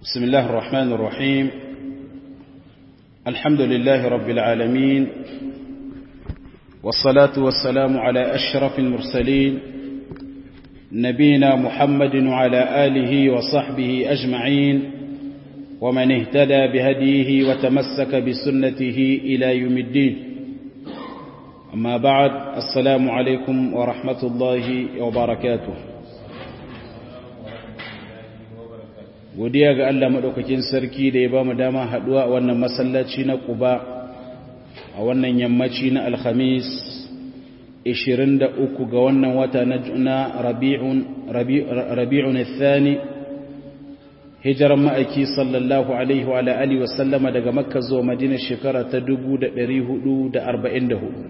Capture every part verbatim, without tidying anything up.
بسم الله الرحمن الرحيم. الحمد لله رب العالمين، والصلاة والسلام على أشرف المرسلين نبينا محمد وعلى آله وصحبه أجمعين، ومن اهتدى بهديه وتمسك بسنته إلى يوم الدين. أما بعد، السلام عليكم ورحمة الله وبركاته. godiya ga Allah madaukakin sarki da ya bamu dama haduwa a wannan masallaci na Quba a wannan yammaci na Alhamis ishirin da uku ga wannan wata na Rabi'un Rabi'un al-Thani, hijiran ma'aiki sallallahu alaihi wa alihi wa sallama daga Makka zuwa Madina shekara ta dubu da ɗari hudu da arba'in da hudu,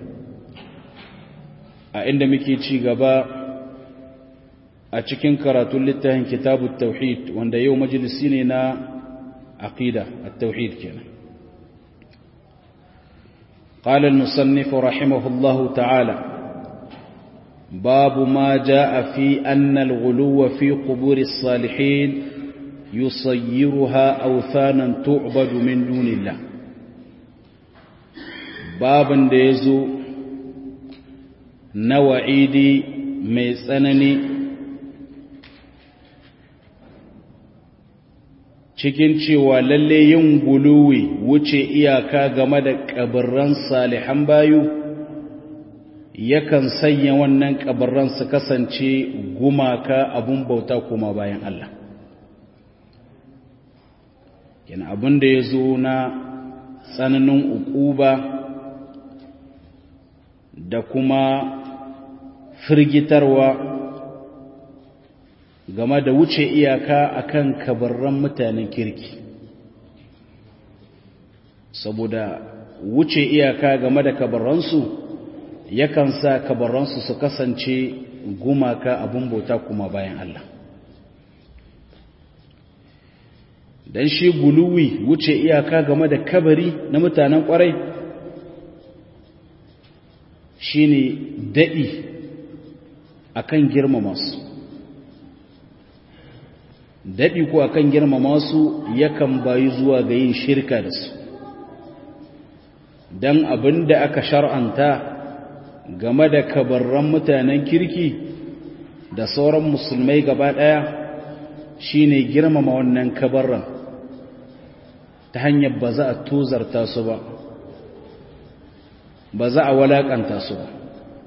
a inda muke ci gaba a cikin karatun littafin kitabut tauhid, wanda yau majalisi ne na aqida at-tauhid kenan. qala al-musannif rahimahullahu ta'ala: babu ma jaa fi anna al-ghuluw fi qubur as-salihin yusayyiruha awthanan tu'badu min dunillah. babun da yazo na wa'idi mai tsanani cikin cewa lalle yin guluwi wuce iyaka game da kabarran salihan bayu yakan sanya wannan kabarran su kasance gumaka abun bauta kuma bayan Allah. yana abin da ya zo na tsananin ukuba da kuma firgitarwa game da wuce iyaka akan kabarran mutanen kirki, saboda wuce iyaka game da kabarransu yakan sa kabarransu su kasance gumaka abun bauta kuma bayan Allah. dan shi guluwi wuce iyaka game da kabari na mutanen kwarai shine dadi akan girmama su. daɗi ko akan girmama su yakan bayi zuwa ga yin shirka da su, don abin da aka shar'anta game da kabarran mutanen kirki da sauran musulmai gaba ɗaya shine girmama wannan kabarran ta hanyar ba za a tozarta su ba, ba za a walakanta su ba,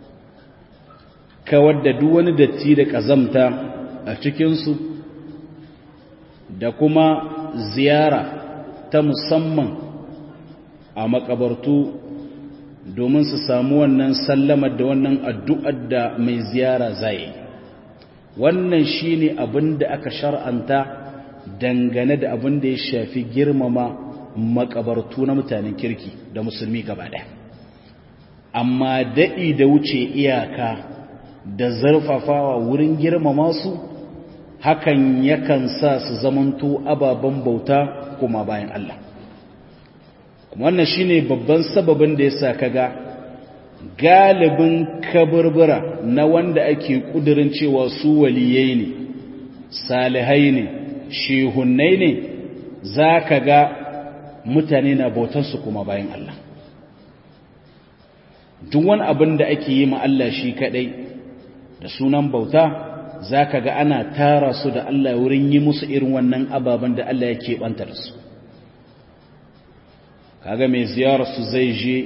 kawar da duk wani datti da ƙazamta a cikinsu, da kuma ziyara ta musamman a makabartu domin su samu wannan sallamar da wannan addu'ar da mai ziyara zai. wannan shine abin da aka shar'anta dangane da abin da ya shafi girmama makabartu na mutanen kirki da musulmi gaba ɗaya. amma daɗi da wuce iyaka da zarfafawa wurin girmama su, hakan yakan sa su zamanto ababen bauta kuma bayan Allah. kuma wannan shine babban sababin da yasa kaga galibin kaburbura na wanda ake kudirin cewa su waliyai ne, salihai ne, shehunnai ne, zaka ga mutane na bautar su kuma bayan Allah. duk wani abin da ake yi ma Allah shi kadai da sunan bauta, za ka ga ana tara su da Allah wurin yi musu irin wannan ababen da Allah ya keɓanta da su. kaga mai ziyararsu zai je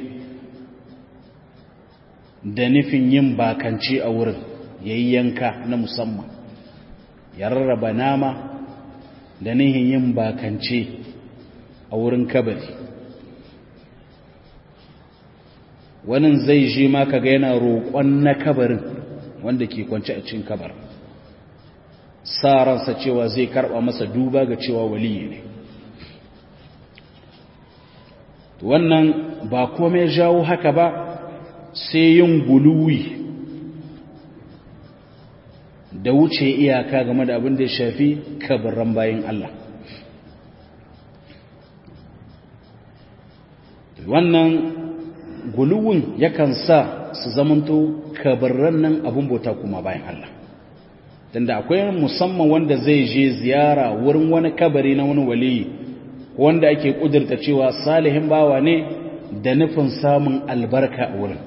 da nufin yin bakance a wurin, ya yi yanka na musamman, ya rarraba nama da nihin yin bakance a wurin kabari. wannan zai je ma kaga yana roƙon na kabarin wanda ke kwance a cikin kabarin, sa ransa cewa zai karba masa duba ga cewa waliyi ne. wannan ba komai jawo haka ba sai yin guluwi da wuce iyaka game da abin da ya shafi kabarin bayin Allah. wannan guluwin yakan sa su zamanto kabarin nan abin bauta kuma bayan Allah. tunda akwai musamman wanda zai je ziyara wurin wani kabari na wani waliyi wanda ake kudurta cewa salihin bawa ne da nufin samun albarka a wurin,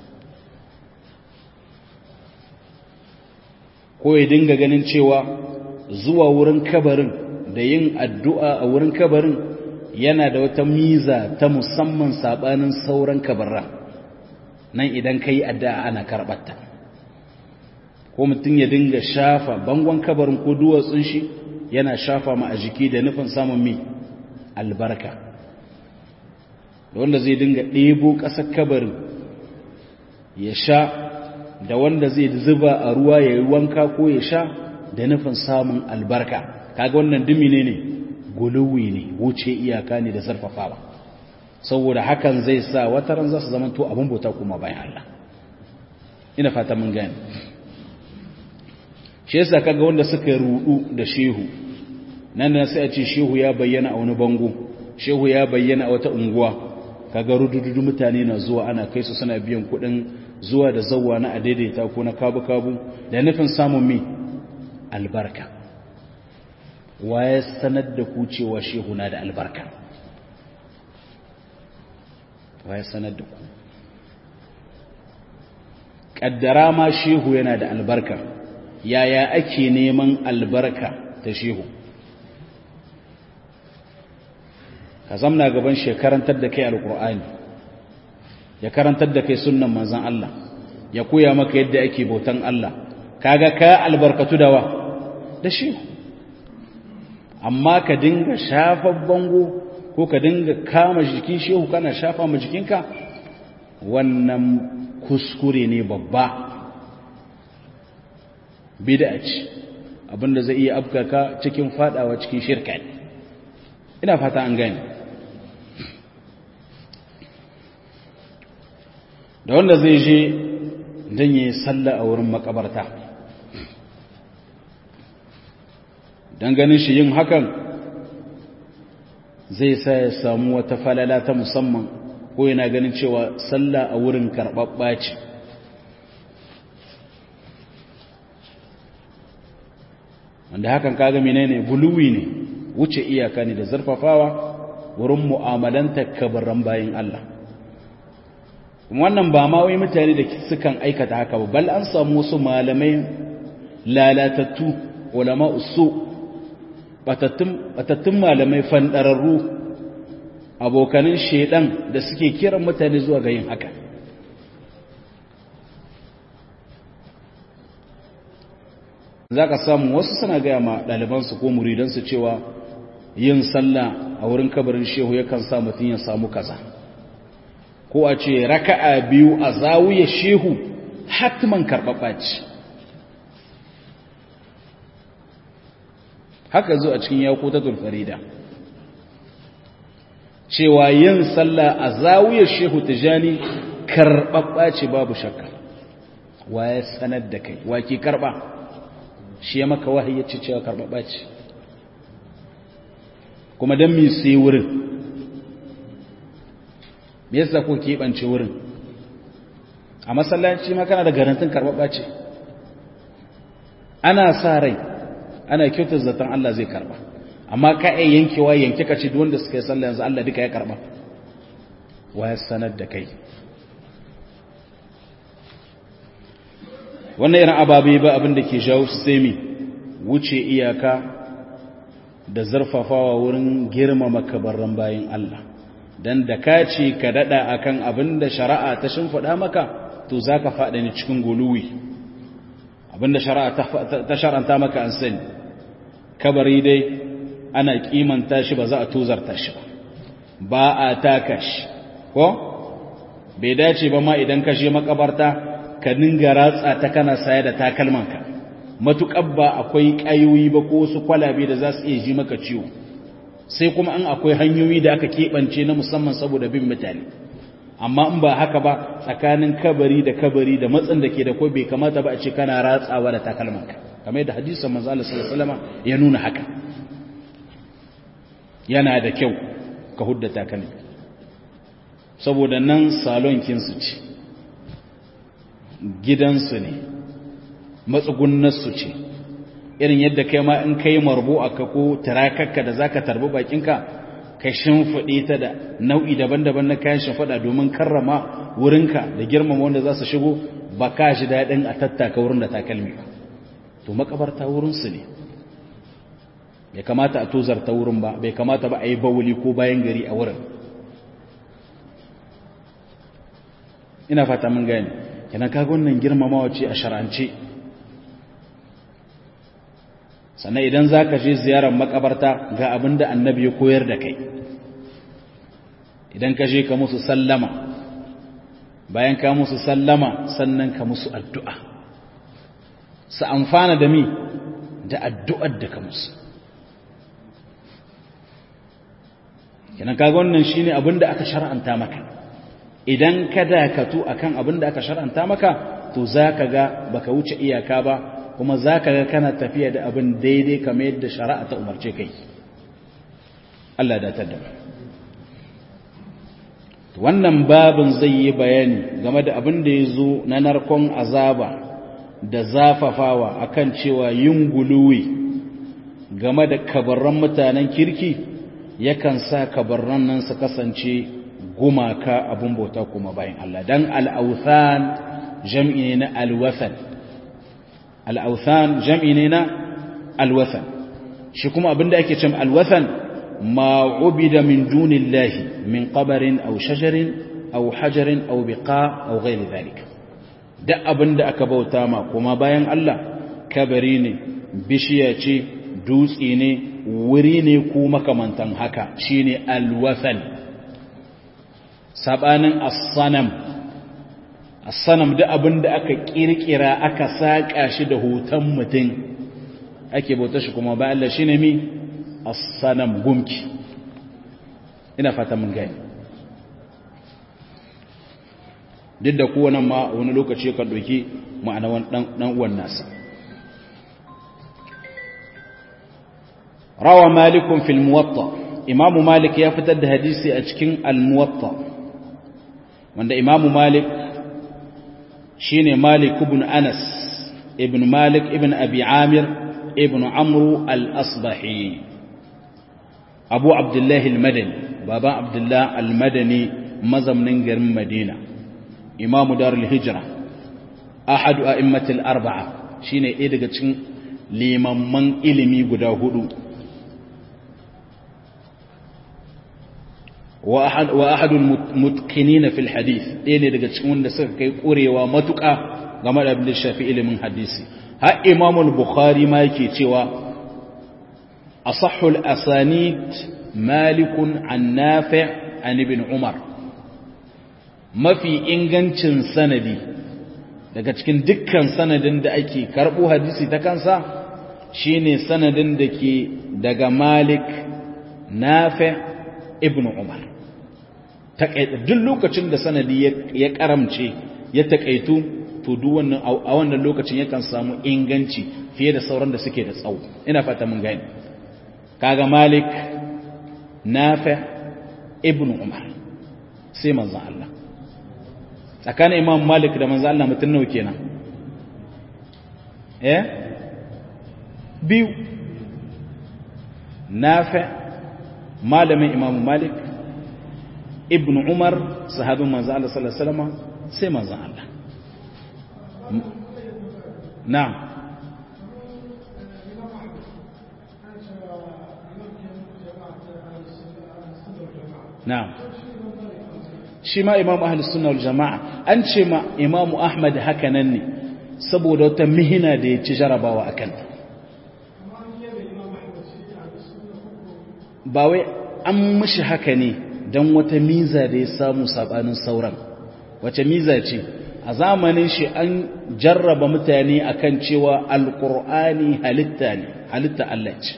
ko ya dinga ganin cewa zuwa wurin kabarin da yin addu'a a wurin kabarin yana da wata miza ta musamman sabanin sauran kabarra, nan idan ka yi addu'a ana karɓarta. Ko mutum ya dinga shafa bangon kabarin ko duwatsun shi yana shafa ma a jiki da nufin samun mi albarka, da wanda zai dinga ɗebo ƙasar kabarin ya sha, da wanda zai zuba a ruwa ya yi wanka ko ya sha da nufin samun albarka. Kaga wannan dumi ne ne guluwi ne, wuce iyaka ne da zarfafawa, saboda hakan zai sa wataran za su zama to abin bauta kuma bayan Allah. Ina fata mun gani. Shi yasa kaga wanda suka rudu da shehu nan da sai a ce shehu ya bayyana a wani bango, shehu ya bayyana a wata unguwa, kaga rudududu mutane na zuwa ana kai su suna biyan kuɗin zuwa da zawwa na adaidaita ko na kabu-kabu da nufin samun mi albarka. Waye sanar da ku cewa shehu na da albarka? Waye sanar da ku? Kaddara ma shehu yana da albarka, yaya ake neman albarka ta shehu? Ka zamna gaban shi ya karantar da kai alkur'ani, ya karantar da kai sunnan manzan Allah, ya koya maka yadda ake bautan Allah, kaga ka albarkatu dawa da shehu. Amma ka dinga shafa bango ko ka dinga kama jikin shehu kana shafa ma jikinka, wannan kuskure ne babba, bid'a ce, abinda zai iya afkaka cikin fadawa cikin shirka ne. Ina fata an gani. Da wanda zai je don yi sallah a wurin makabarta, don ganin shi yin hakan zai sa ya samu wata falala ta musamman, ko yana ganin cewa sallah a wurin karɓaɓɓa ce. Wanda hakan kaga menene guluwi ne, wuce iyaka ne da zarfafawa wurin mu'amalanta kabaran bayin Allah. Wannan ba ma wai mutane da sukan aikata haka ba, bal an samu wasu malamai lalatattu, ulama usu, batattun malamai fandararru, abokanin shedan da suke kiran mutane zuwa ga yin haka. Za ka samu wasu suna gaya ma ɗalibansu ko muridansu cewa yin sallah a wurin kabarin shehu yakan sa mutum ya samu kaza, ko a ce raka'a biyu a zawuya shehu hatman karɓaɓɓa ce. Haka zo a cikin Yaqutatul Farida cewa yin sallah a zawuya shehu Tijani karɓaɓɓa ce babu shakka. Wa ya sanar da kai, wa ke karɓa? Shi ya maka wahayi ya ce cewa karɓaɓɓa ce. Kuma don mi sai wurin, me yasa ko keɓance wurin? A masallaci ma kana da garantin karɓaɓɓa ce. Ana sa rai, ana kyautar zaton Allah zai karɓa, amma ka iya yankewa yanke ka ce wanda suka yi sallah yanzu Allah duka ya karɓa. Wa ya sanar da kai? Wannan irin ababe ba abin da ke jawo su sai mi wuce iyaka da zarfafawa wurin girmama kabarran bayin Allah. Dan da ka ce ka dada akan abin da shari'a ta shimfiɗa maka, to za ka faɗa ni cikin guluwi. Abin da shari'a ta shar'anta maka an sani, kabari dai ana kimanta shi ba za a tozarta shi ba, ba a taka shi, ko? Bai dace ba ma idan ka je makabarta ka dinga ratsa ta kana saye da takalmanka, matuƙar ba akwai ƙayoyi ba ko su kwalabe da za su iya ji maka ciwo, sai kuma an akwai hanyoyi da aka keɓance na musamman saboda bin mutane. Amma in ba haka ba, tsakanin kabari da kabari da matsin da ke da kwai bai kamata ba a ce kana ratsawa da takalmanka, kamar yadda hadisan manzo Allah sallallahu alaihi wasallam ya nuna haka. Yana da kyau ka hudda takalmi, saboda nan salon kinsu ce, gidansu ne, matsugunnarsu ce, irin yadda kai ma in kai marbu'a ka ko tirakakka da zaka tarbi bakinka ka shimfide ta da nau'i daban-daban na kayan shimfida domin karrama wurinka da girmama wanda za su shigo ba ka shi dadin a tattaka wurin da takalmi ba to makabarta wurin su ne bai kamata a tozarta wurin ba bai kamata ba a yi bawuli ko bayan gari a wurin ina fata mun gani kenan kaga wannan girmamawa ce a shar'ance sannan idan zaka je ziyarar makabarta ga abinda annabi ya koyar da kai idan ka je ka musu sallama bayan ka musu sallama sannan ka musu addu'a su amfana da mi da addu'ar da ka musu kenan kaga wannan shine abinda aka shar'anta maka idan ka dakatu akan abinda aka shar'anta maka to zaka ga baka wuce iyaka ba kuma zaka ga kana tafiya da abin daidai kamar yadda shari'a ta umarce kai Allah da tada wannan babin zai yi bayani game da abin da yazo na narkon azaba da zafafawa akan cewa yin guluwi game da kabarran mutanen kirki yakan sa kabarran nan su kasance gumaka abun bauta kuma bayan Allah dan al-awthan jam'i ne na al-wathan al-awthan jam'i ne na al-wathan shi kuma abinda ake cewa al-wathan ma ubida min dunillahi min qabrin aw shajarin aw hajarin aw biqa aw ghayr dhalik da abinda aka bauta ma kuma bayan Allah kabari ne bishiya ce dutse ne wuri ne ko makamantan haka shine al-wathan sabanin as-sanam as-sanam da abinda aka kirkira aka saka shi da hoton mutum ake bauta shi kuma ba Allah shine mi as-sanam gumki ina fata mun gani duk da kowanne ma wani lokaci kan doki ma'ana dan dan uwan nasa rawa malikun fil muwatta imamu malik ya fitar da hadisi a cikin al-muwatta wanda imamu malik shine malik ibn anas ibn malik ibn abi amir ibn amru al-asbahi abu abdullah al-madani baba abdullah al-madani mazamnin garin madina imamu darul hijra ahadu a'immatil arba'a shine ɗaya daga cikin limamman ilimi guda hudu wa ahadul mutqinin fil hadith ɗaya ne daga cikin wanda suka kai ƙurewa matuƙa game da abin da shafi ilimin hadisi har Imam al-Bukhari ma yake cewa asahhul asanid malikun an nafi' an ibn Umar mafi ingancin sanadi daga cikin dukkan sanadin da ake karɓo hadisi ta kansa shine sanadin da ke daga Malik Nafi' ibn Umar duk lokacin da sanadi ya karamce ya takaitu to duk wannan a wannan lokacin yakan samu inganci fiye da sauran da suke da tsawo ina fata mun gani kaga Malik Nafi' ibn Umar sai manzon Allah tsakanin Imam Malik da manzon Allah mutun nawa kenan eh biyu Nafi' malamin Imam Malik ibn Umar sahabin manzo Allah sallallahu alaihi wasallam sai manzo Allah na'am na'am shi ma Imam Ahlus Sunna wal Jama'a an ce ma Imam Ahmad haka nan ne saboda wata mihina da ya ci jarabawa akan ba wai an mishi haka ne don wata miza da ya samu sabanin sauran wace miza ce a zamanin shi an jarraba mutane akan cewa alqur'ani halitta ne halitta Allah ce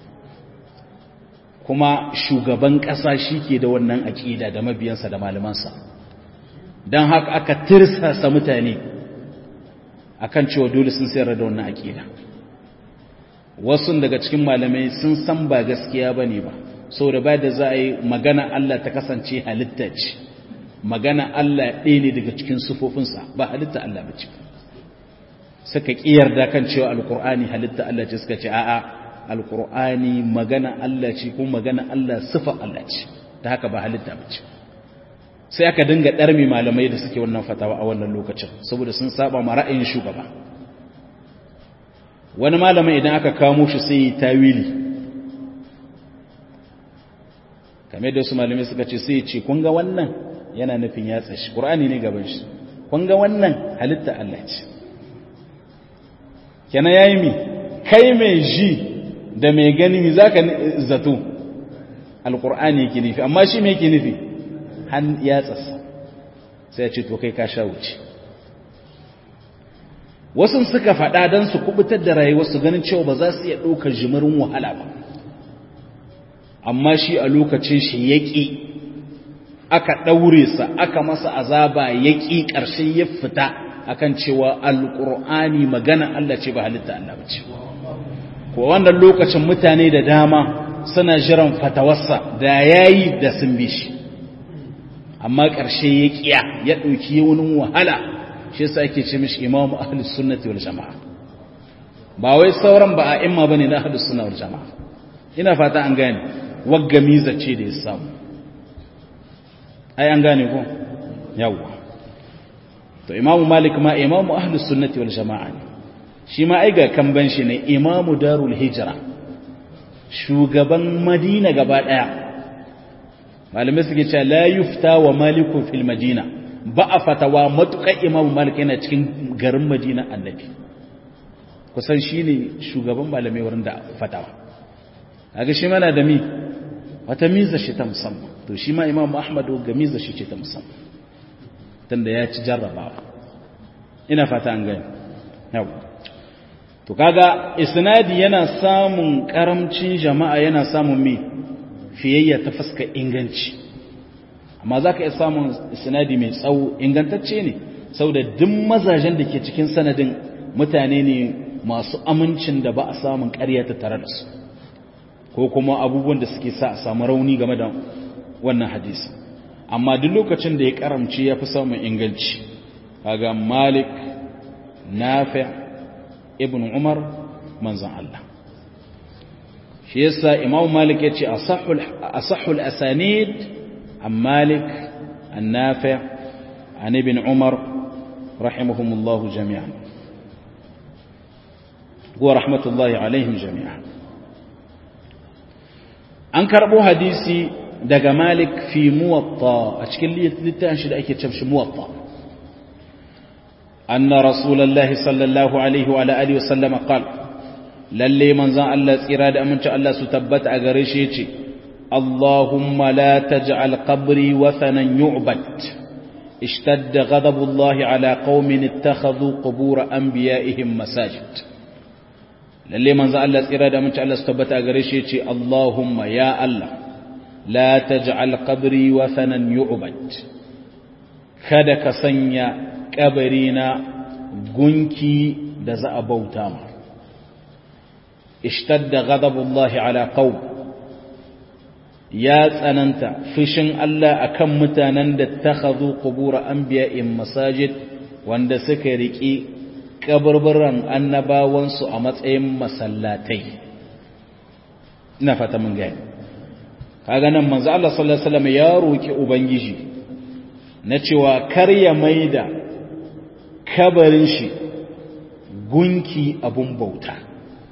kuma shugaban ƙasa shike da wannan aqida da mabiyansa da malamansa dan haka aka tirsasa mutane akan cewa dole sun sayar da wannan aqida wasu daga cikin malamai sun san ba gaskiya bane ba saboda ba da za a yi magana Allah ta kasance halitta ce magana Allah ɗaya ne daga cikin sufofinsa ba halitta Allah ba ce suka kiyarda kan cewa alqur'ani halitta Allah ce suka ce a'a alqur'ani magana Allah ce kuma magana Allah sifa Allah ce ta haka ba halitta bace sai aka dinga darmi malamai da suke wannan fatawa a wannan lokacin saboda sun saba ma ra'ayin shugaba wani malamin idan aka kamo shi sai yi tawili kamar da su malamai suka ce sai ce kun ga wannan yana nufin ya tsashi qur'ani ne gaban shi kun ga wannan halitta Allah ce kenan yayi mi kai mai ji da mai gani mi zaka zato alqur'ani yake nufi amma shi me yake nufi han ya tsasa sai ya ce to kai ka sha wuce wasu suka faɗa don su kubutar da rayuwarsu ganin cewa ba za su iya ɗaukar jimirin wahala ba amma shi a lokacin shi yaƙi aka ɗaure sa aka masa azaba yaƙi ƙarshen ya fita akan cewa alƙur'ani magana Allah ce ba halitta Allah ba ce ko wannan lokacin mutane da dama suna jiran fatawarsa da yayi da sun bi shi amma ƙarshe ya ƙiya ya ɗauki wani wahala shi yasa ake ce mishi imamu ahlus sunnati wal jamaa ba wai sauran ba a imma bane na ahlus sunna wal jamaa ina fata an gane wagga miza ce da ya samu ai an gane ko yawa to imamu malik ma imamu ahlus sunnati wal jamaa ne shi ma ai ga kamban shi ne imamu darul hijra shugaban madina gaba daya malamai suke cewa la yufta wa maliku fil madina ba a fatawa matuƙar imamu malik yana cikin garin madina annabi kusan shi ne shugaban malamai wurin da fatawa kaga shi mana da mi wata miza shi ta musamman to shi ma imamu ahmadu ga miza shi ce ta musamman tunda ya ci jarrabawa ina fata an gani yau to kaga isnadi yana samun karamcin jama'a yana samun mi fiyayya ta fuska inganci amma za ka iya samun sinadi mai tsawo ingantacce ne sau da duk mazajen da ke cikin sanadin mutane ne masu amincin da ba a samun ƙarya ta tare da su ko kuma abubuwan da suke sa a samu rauni game da wannan hadisi amma duk lokacin da ya karamci ya fi samun inganci kaga malik nafi ibn umar manzan Allah shi yasa imam malik ya ce asahul asanid عن مالك النافع عن ابن عمر رحمهم الله جميعا ورحمة الله عليهم جميعا أنكر أبو حديثي دق مالك في موطا أشكال لي لتنشد أيكي تشمش موطا أن رسول الله صلى الله عليه وعلى آله وسلم قال للي منزان الله إرادة أمنش الله ستبت أغريشيتي اللهم لا تجعل قبري وثنا يعبد اشتد غضب الله على قوم اتخذوا قبور أنبيائهم مساجد للي من ذا الله إرادة من الله استبت أغريشي اللهم يا الله لا تجعل قبري وثنا يعبد kada ka sanya kabarina gunki da za a bauta ma ishtadda ghadabullahi ala qaum ya tsananta fushin Allah akan mutanen da takhadhu qubur anbiya'in masajid wanda suka riki kaburburan annabawan su a matsayin masallatai ina fata mun gani kaga nan manzo Allah sallallahu alaihi wasallam ya roki ubangiji na cewa kar ya maida kabarin shi gunki abun bauta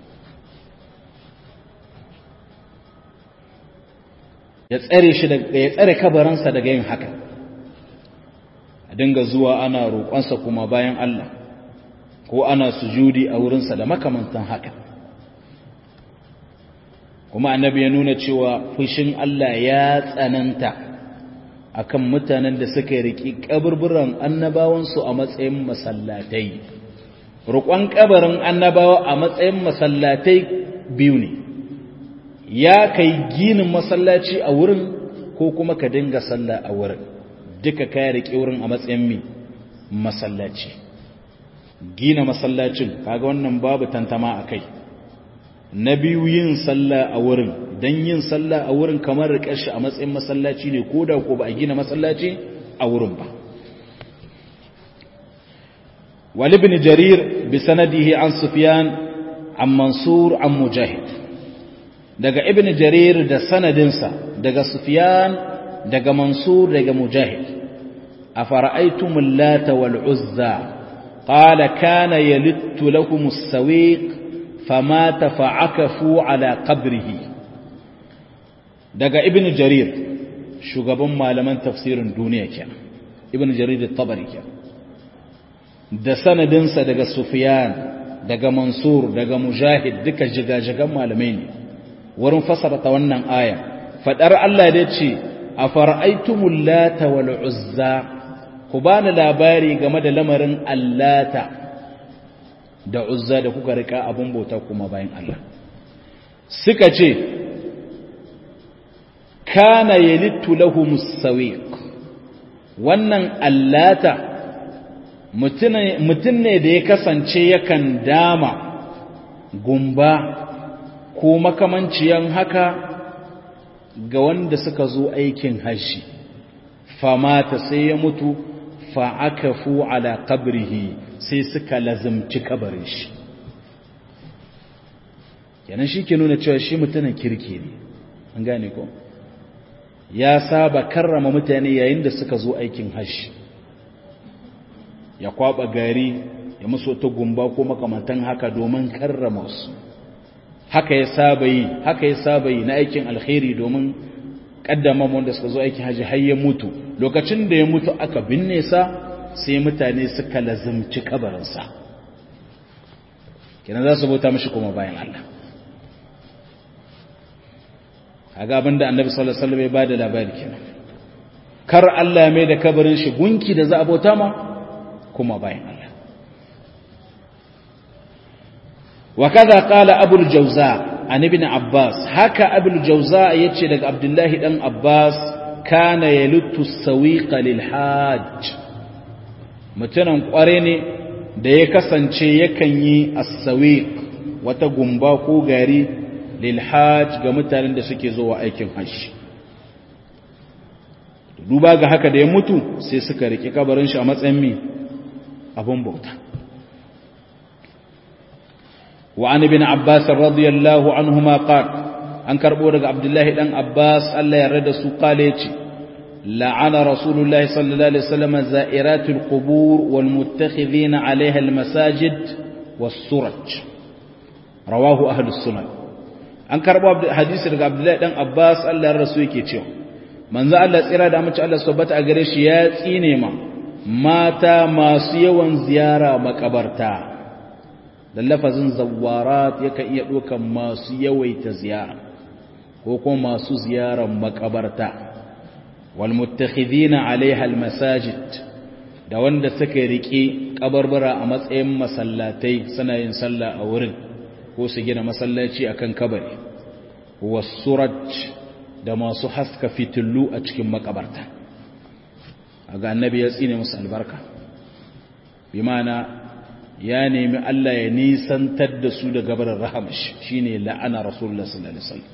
ya tsare shi daga ya tsare kabaransa daga yin haka a dinga zuwa ana roƙonsa kuma bayan Allah ko ana sujudi a wurinsa da makamantan haka kuma annabi ya nuna cewa fushin Allah ya tsananta akan mutanen da suka riki kaburburan annabawansu a matsayin masallatai roƙon kabarin annabawa a matsayin masallatai biyu ne ya kai ginin masallaci a wurin ko kuma ka dinga sallah a wurin duka ka rike wurin a matsayin mi masallaci gina masallacin kaga wannan babu tantama akai na biyu yin sallah a wurin dan yin sallah a wurin kamar rike shi a matsayin masallaci ne koda ko ba a gina masallaci a wurin ba wal ibn jarir bi sanadihi an sufyan an mansur an mujahid daga ibn jarir da sanadinsa daga sufyan daga mansur daga mujahid afara'aytumul lata wal uzza qala kana yalittu lakum as-sawiq famata fa'akafu ala qabrihi daga ibn jarir shugaban malaman tafsirin duniya kenan ibn jarir at-tabari kenan da sanadinsa daga sufyan daga mansur daga mujahid duka jigajigan malamai ne wurin fasara ta wannan aya fadar Allah da ce afara'aytumul lata wal uzza ku bani labari game da lamarin allata da uzza da kuka rika abun bauta kuma bayan Allah suka ce kana yalittu lahumus sawiq wannan allata mutum ne da ya kasance yakan dama gumba ko makamanciyan haka ga wanda suka zo aikin hajji famata sai ya mutu fa'akafu ala qabrihi sai suka lazimci kabarin shi kenan shi ke nuna cewa shi mutumin kirki ne an gane ko ya saba karrama mutane yayin da suka zo aikin hajji ya kwaba gari ya musu ta gumba ko makamantan haka domin karrama su haka ya saba yi haka ya saba yi na aikin alkhairi domin kaddama wanda suka zo aikin hajji har ya mutu lokacin da ya mutu aka binne sa sai mutane suka lazimci kabarinsa kenan za su bauta mishi kuma bayan Allah kaga abinda annabi sallallahu alaihi wasallam ya bada labari kenan kar Allah ya mai da kabarin shi gunki da za a bauta ma kuma bayan Allah wa kaza qala abul jawza an ibn abbas haka abul jawza yace daga abdullahi dan abbas kana yaluttu sawiqa lil hajj mutunan kware ne da ya kasance yakan yi as-sawiq wata gumba ko gari lil hajj ga mutanen da suke zuwa aikin hajji duba ga haka da ya mutu sai suka rike kabarin shi a matsayin mi abun bauta wa an ibn abbas radiyallahu anhuma qala an karbo daga abdullahi dan abbas Allah ya rada su kale ce la'ana rasulullahi sallallahu alaihi wasallam za'iratul qubur wal muttakhidhin 'alayha al masajid was suraj rawahu ahlus sunan an karbo hadisi daga abdullahi dan abbas Allah ya rasu yake cewa manzo Allah tsira da mace Allah subhanahu a gare shi ya tsine ma mata masu yawan ziyara makabarta da lafazin zawarat yake iya dokan masu yawaita ziyara ko kuma masu ziyaran makabarta wal muttakhidina 'alayha al masajid da wanda suka rike kabarbara a matsayin masallatai suna yin sallah a wurin ko su gina masallaci akan kabari was suraj da masu haska fitilu a cikin makabarta aga annabi ya tsine musu albarka bi mana ya nemi Allah ya nisantar da su daga barin rahamashi shine la'ana rasulullah sallallahu alaihi wasallam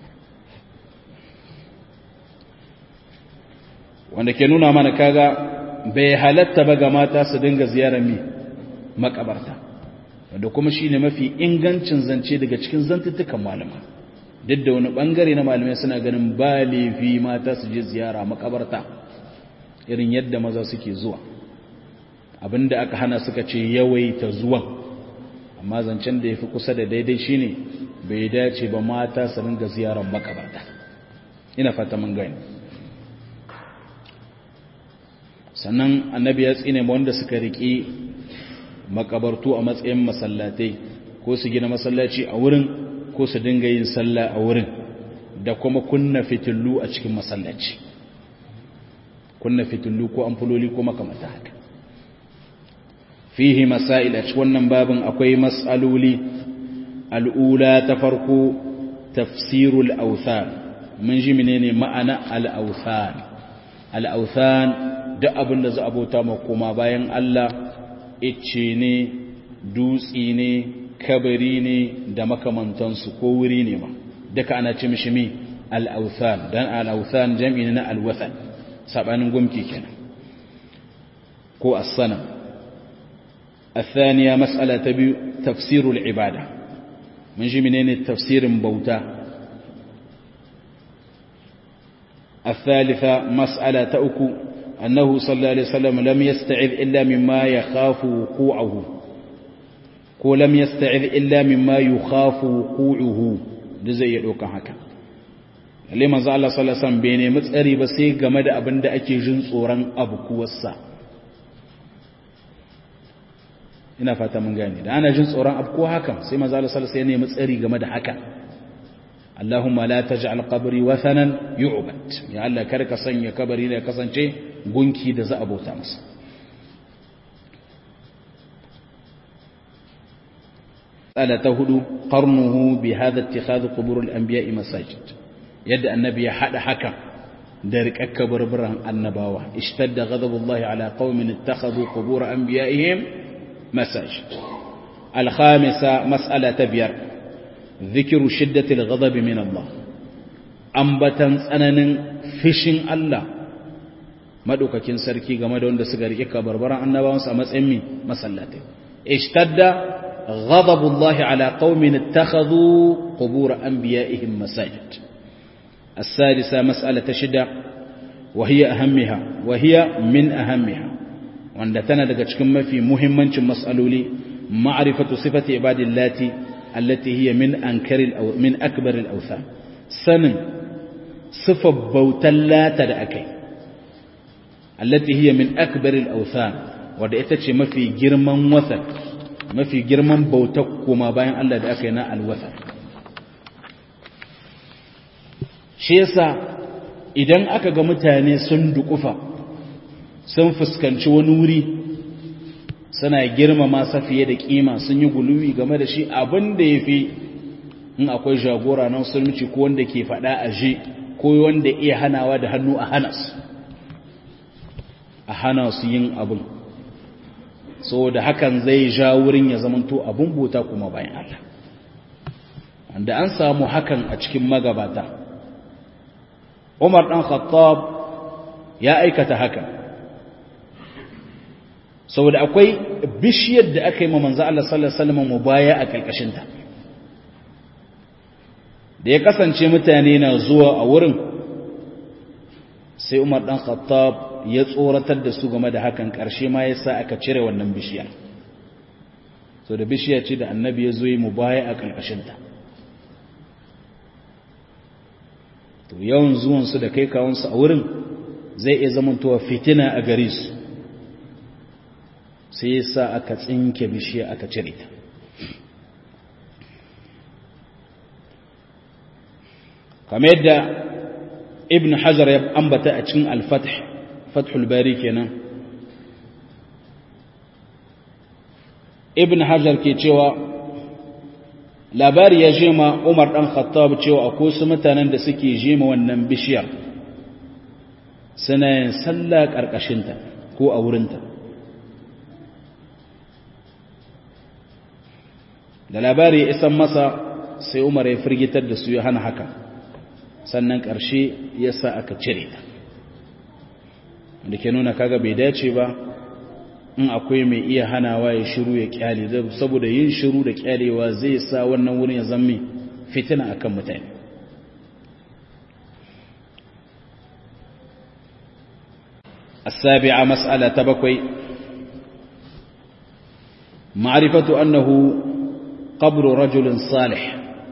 wanda ke nuna mana kaga bai halatta ba ga mata su dinga ziyarar mi makabarta wanda kuma shine mafi ingancin zance daga cikin zantuttukan malama duk da wani bangare na malamai suna ganin ba laifi mata su je ziyara makabarta irin yadda maza suke zuwa abinda aka hana suka ce yawaita zuwan amma zancen da yafi kusa da daidai shine bai dace ba mata su ringa ziyarar makabarta ina fata mun gani sannan annabi ya tsine ma wanda suka riki makabartu a matsayin masallatai ko su gina masallaci a wurin ko su dinga yin sallah a wurin da kuma kunna fitillu a cikin masallaci kunna fitillu ko amfuloli ko makamata haka fihi masail a cikin wannan babin akwai mas'aloli al'ula ta farko tafsirul awthan mun ji menene ma'ana al-awthan al-awthan da abin da za a bauta ma koma bayan Allah icce ne dutsi ne kabari ne da makamantansu ko wuri ne ma duka ana ce mishi mi al-awthan dan al-awthan jam'i ne na al-wathan sabanin gumki kenan ko as-sanam الثانية مسألة تبي تفسير العبادة من جي منين التفسير بوتا. الثالثة مسألة تأكو أنه صلى الله عليه وسلم لم يستعذ إلا مما يخاف وقوعه ولم يستعذ إلا مما يخاف وقوعه لزي يدوك هكا اللي ما زال الله صلى الله عليه وسلم بيني متسأري بسي قمد أبند أكي جنس ورن أبكو والسا ina fata mun gane da ana jin tsoron abko hakan sai manzo Allah sallallahu alaihi wasallam ya nemi tsari game da haka Allahumma la taj'al qabri wathanan yu'bad ya Allah kar ka sanya kabari ne kasance gunki da za a bauta masa. Ala ta hudu qarnuhu bi hadha ittikhadh qubur al-anbiya masajid yadda annabi ya hada haka da rikakka barbaran annabawa ishtadda ghadabullahi ala qaumin ittakhadhu qubur anbiya'ihim مساجد. الخامسة مسألة تبير ذكر شدة الغضب من الله أنبتن سنن فشن الله مدوكا كن سركي غما دون da suka rike kabarbaran annabawan sa matsayin mi masallati ishtadda ghadabullah ala qaumin ittakhadhu qubur anbiya'ihim masajid. السادسة مسألة شدة وهي أهمها وهي من أهمها wanda tana daga cikin mafi muhimmancin mas'aloli ma'rifatu sifati ibadillati allati hiya min ankaril aw min akbaril awthan sanin sifar bautan lata da akai allati hiya min akbaril awthan wanda ita ce mafi girman wathan mafi girman bautar kuma bayan Allah da akai na alwathan. Shi yasa idan aka ga mutane sun dukufa sun fuskanci wani wuri suna girmama sa fiye da kima sun yi guluwi game da shi abin da ya fi in akwai jagora na musulunci ko wanda ke faɗa a je ko wanda iya hanawa da hannu a hana su a hana su yin abin saboda hakan zai ja wurin ya zamanto abin bota kuma bayan Allah wanda an samu hakan a cikin magabata. Umar ɗan Khattab ya aikata haka saboda akwai bishiyar da aka yi ma manzo Allah sallallahu alaihi wasallam mubaya a kalkashin ta da ya kasance mutane na zuwa a wurin sai Umar dan Khattab ya tsoratar da su game da hakan karshe ma yasa aka cire wannan bishiyar saboda bishiya ce da annabi ya zo yi mubaya a kalkashin ta to yawan zuwan su da kai kawun su a wurin zai iya zamantowa fitina a gare su sai yasa aka tsinke bishiya aka cire ta. kamar yadda ibn hajar ya ambata a cikin al-fath fathul bari kenan ibn hajar ke cewa labari ya je ma Umar dan Khattab cewa akwai su mutanen da suke je ma wannan bishiyar suna yin sallah karkashin ta ko a wurin ta da labari ya isan masa sai Umar ya firgitar da su ya hana haka sannan ƙarshe ya sa aka cire ta da ke nuna kaga bai dace ba in akwai mai iya hanawa ya shiru ya kyale saboda yin shiru da kyalewa zai sa wannan wurin ya zama fitina akan mutane. السابعة مسألة تبكوي معرفة أنه قبر رجل صالح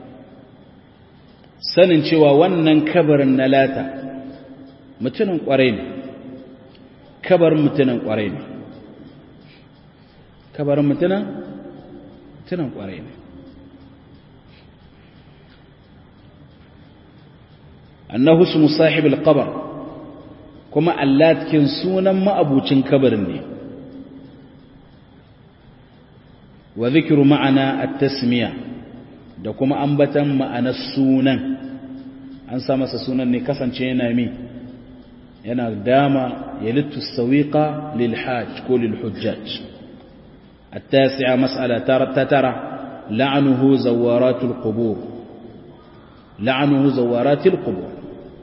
sanin cewa wannan kabarin na lata mutumin kwarai ne kabarin mutumin kwarai ne kabarin mutumin mutumin kwarai ne annahu ismu sahib al-qabr kuma allatkin sunan ma'abucin kabarin ne wa dhikru ma'ana at-tasmiya da kuma ambatan ma'anar sunan an sa masa sunan ne kasance yana mi yana dama ya littu sawiqa lil hajj ko lil hujjaj. التاسعة مسألة ترى لعنه زوارات القبور لعنه زوارات القبور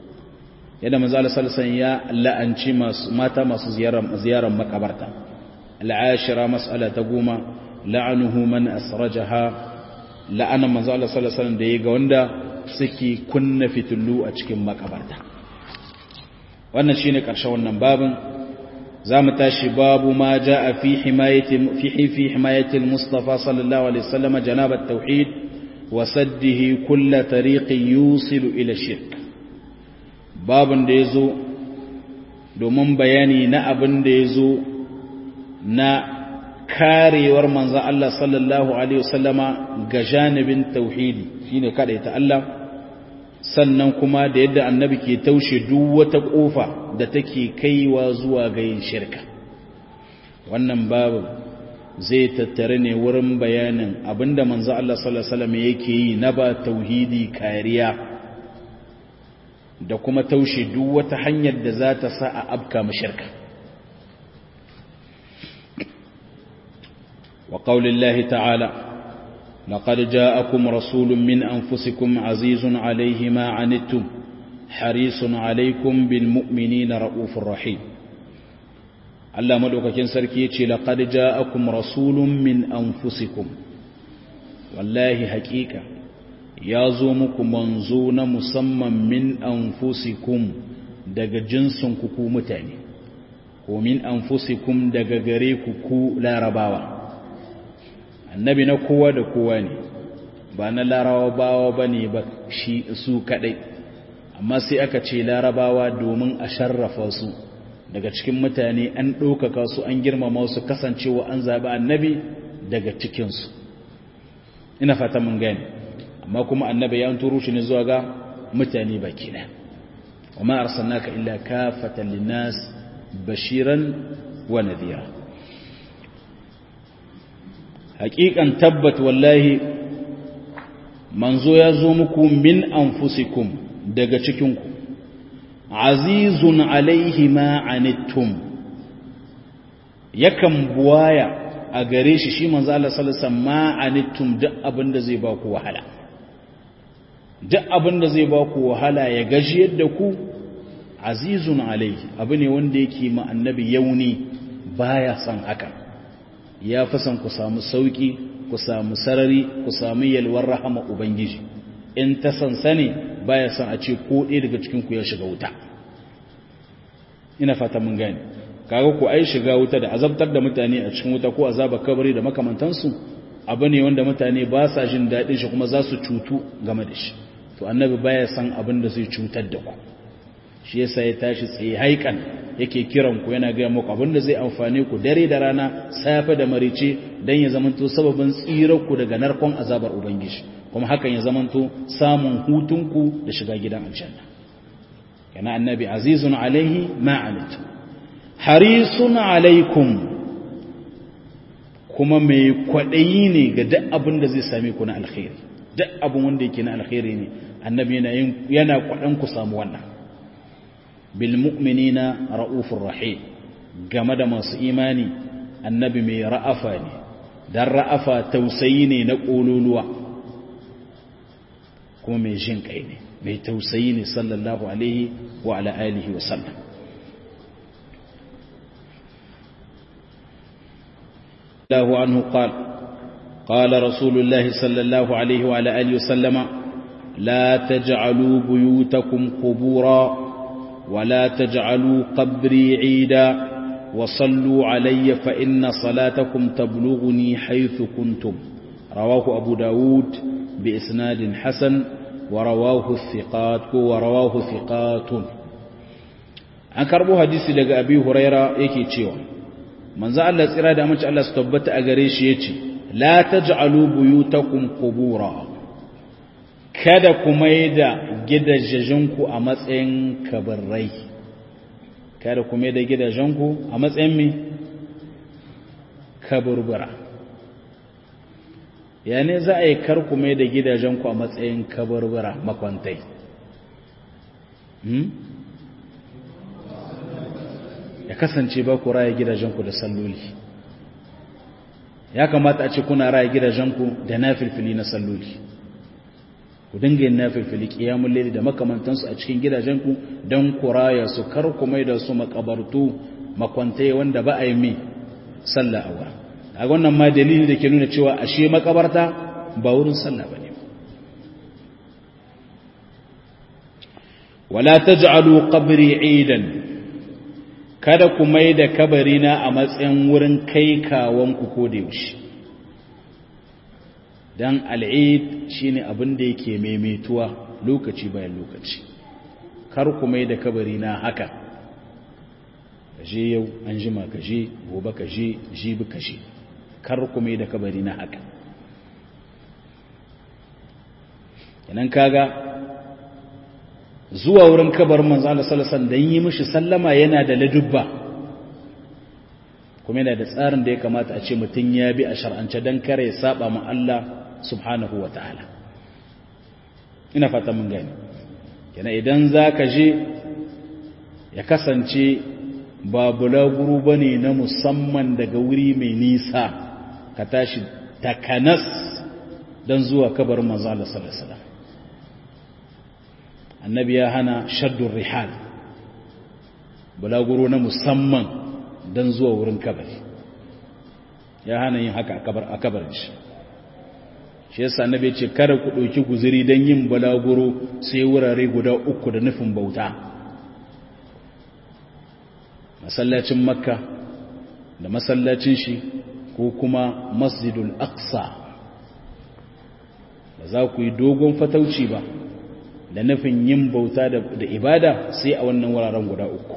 yadda manzo Allah sallallahu alaihi wasallam ya la'anci masu mata masu ziyarar ziyarar makabarta al'ashira mas'ala ta goma la'anuhu man asrajaha la'ana manzo Allah sallallahu alaihi wasallam da yaga wanda suke kunna fitullu a cikin makabarta. Wannan shine karshen wannan babin. zamu tashi babu ma jaa fi himayati fi fi himayati al-mustafa sallallahu alaihi wasallam janab at-tauhid wa saddihi kull tariqin yusilu ila shirk. Babun da yazo domin bayani na abin da yazo na karewar manzon Allah sallallahu alaihi wasallama ga janibin tauhidi shine kadaita Allah, sannan kuma da yadda annabi ke taushe duk wata kofa da take kaiwa zuwa ga yin shirka. Wannan babu zai tattare ne wurin bayanin abinda manzo Allah sallallahu alaihi wasallam yake yi na ba tauhidi kariya da kuma taushe duk wata hanyar da za ta sa a abka mu shirka. wa qaulillahi ta'ala لقد جاءكم رسول من أنفسكم عزيز عليه ما عنتم حريص عليكم بالمؤمنين رؤوف رحيم. الله مدوكاكين سركي لقد جاءكم رسول من أنفسكم والله حقيقة يازومكم منزون مسمى من أنفسكم دق جنسن كوكو متاني ومن أنفسكم دق غريكو لا رباوة. annabi na kowa da kowa ne ba na larabawa ba ne ba shi su kadai, amma sai aka ce larabawa domin a sharrafa su daga cikin mutane, an ɗaukaka su an girmama su kasancewa an zaɓi annabi daga cikinsu. ina fata mun gani, amma kuma annabi ya turo shi ne zuwa ga mutane baki ɗaya. wa ma arsalnaka illa kafatan linnas bashiran wa nadhira. haƙiƙan tabbat wallahi manzo ya zo muku min anfusikum daga cikinku, azizun alaihi ma anittum, yakan buwaya a gare shi shi manzo Allah sallallahu alaihi wasallam ma anittum, duk abinda zai ba ku wahala, duk abinda zai ba ku wahala ya gajiyar da ku, azizun alaihi abu ne wanda yake ma annabi yauni, baya son haka. ya fi son ku samu sauki, ku samu sarari, ku samu yalwar rahama ubangiji. in ta sansane baya son a ce ko ɗaya daga cikin ku ya shiga wuta. ina fata mun gane, kaga ku ai shiga wuta da azabtar da mutane a cikin wuta ko azabar kabari da makamantansu abu ne wanda mutane ba sa jin daɗin shi kuma za su cutu game da shi. to annabi baya son abin da zai cutar da ku, shi yasa ya tashi tsaye haikan yake kiran ku, yana gaya muku abinda zai amfane ku dare da rana, safe da marice, dan ya zamanto sababin tsirar ku daga narkon azabar ubangiji, kuma hakan ya zamanto samun hutun ku da shiga gidan aljanna. kana annabi azizun alaihi ma anittum harisun alaikum, kuma mai kwadayi ne ga duk abin da zai same ku na alkhairi. duk abin wanda yake na alkhairi ne annabi yana yana kwadan ku samu wannan. bilmu'minina ra'ufur rahim, game da masu imani annabi mai ra'afa ne, dan ra'afa tausayi ne na kololuwa, kuma mai jin kai ne, mai tausayi ne sallallahu alaihi wa ala alihi wa sallam. الله عنه قال قال رسول الله صلى الله عليه وعلى آله وسلم لا تجعلوا بيوتكم قبورا ولا تجعلوا قبري عيدا وصلوا علي فإن صلاتكم تبلغني حيث كنتم. رواه أبو داود بإسناد حسن ورواه الثقات ورواه ثقات. an karbo hadisi daga Abi Huraira yake cewa manzo Allah tsira da mace Allah su tabbata a gare shi yace la taj'alu buyutakum qubura, kada ku maida gidajenku a matsayin kabarai, kada ku maida gidajenku a matsayin me kaburbura. yani za a yi kar ku maida gidajenku a matsayin kaburbura, makwantai. hmm? ya kasance ba ku raya gidajenku da salloli. ya kamata a ce kuna raya gidajenku da nafilfili na salloli, ku dinga yin nafilfili qiyamul layl da makamantansu a cikin gidajenku don ku raya su, kar ku mai da su makabartu makwantai wanda ba a yi mi sallah a wurin a wannan ma dalili da ke nuna cewa ashe makabarta ba wurin sallah bane wala taj'alu qabri 'idan kada ku mai da kabarina a matsayin wurin kai kawanku ko da yaushe dan al'id shine abin da yake maimaituwa lokaci bayan lokaci kar ku mai da kabarina haka kaje yau an jima kaje gobe kaje jibi kaje kar ku mai da kabarina haka kenan kaga zuwa wurin kabarin manzo Allah sallallahu alaihi wasallam dan yi mishi sallama yana da ladubba kuma yana da tsarin da ya kamata a ce mutun ya bi a shar'ance dan kare ya saba ma Allah subhanahu wataala ina fata mun gani kenan idan zaka je ya kasance ba bulaguro bane na musamman daga wuri mai nisa ka tashi takanas dan zuwa kabarin manzo Allah sallallahu alaihi wasallam annabi ya hana shaddur rihal bulaguro na musamman dan zuwa wurin kabari ya hana yin haka a kabarin shi shi yasa annabi ya ce kada ku dauki guzuri dan yin bulaguro sai wurare guda uku da nufin bauta masallacin makka da masallacin shi ko kuma masjidul aqsa ba za ku yi dogon fatauci ba da nufin yin bauta da ibada sai a wannan wuraren guda uku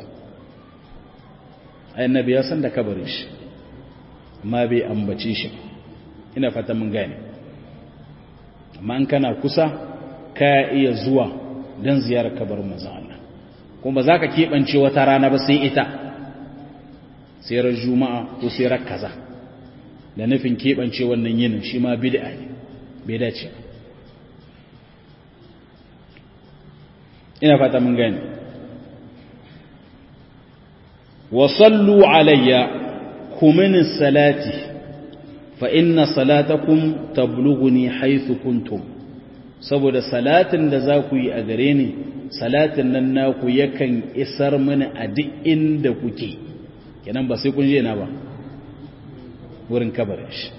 annabi ya san da kabarin shi amma bai ambace shi ina fata mun gane amma in kana kusa ka iya zuwa dan ziyarar kabarin manzon Allah kuma ba za ka keɓance wata rana ba sai ita sai ran juma'a ko sai ran kaza da nufin keɓance wannan yinin shi ma bid'a ne bai dace ba ina fata mun gani wa sallu alayya kumin salati fa inna salatakum tablughuni haythu kuntum saboda salatin da za ku yi a gare ni salatin nan naku yakan isar mini a duk inda kuke kenan ba sai kun je na ba wurin kabarin shi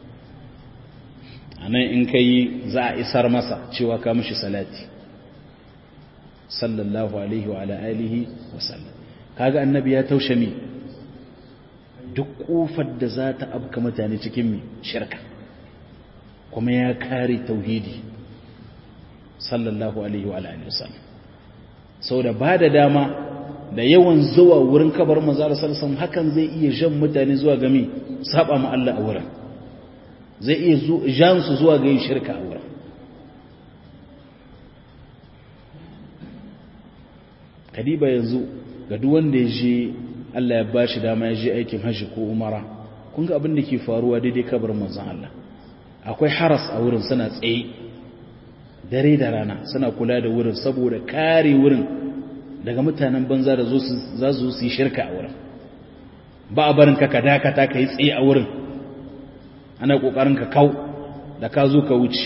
anan in kai za a isar masa cewa ka mishi salati sallallahu alaihi wa ala alihi wa sallam kaga annabi ya taushe mi duk kofar da za ta abka mutane cikin mi shirka kuma ya kare tauhidi sallallahu alaihi wa ala alihi wa sallam saboda ba da dama da yawan zuwa wurin kabar manzo sallallahu alaihi wasallam hakan zai iya jan mutane zuwa ga mi saba ma Allah a wurin zai iya jan su zuwa ga yin shirka a wurin kadiba yanzu ga duk wanda ya je Allah ya bashi dama ya je aikin hajji ko umara kun ga abin da ke faruwa daidai kabarin manzon Allah akwai haras a wurin suna tsaye dare da rana suna kula da wurin saboda kare wurin daga mutanen banza da za su yi shirka a wurin ba a barin ka ka dakata ka yi tsaye a wurin ana kokarin ka kau da ka zo ka wuce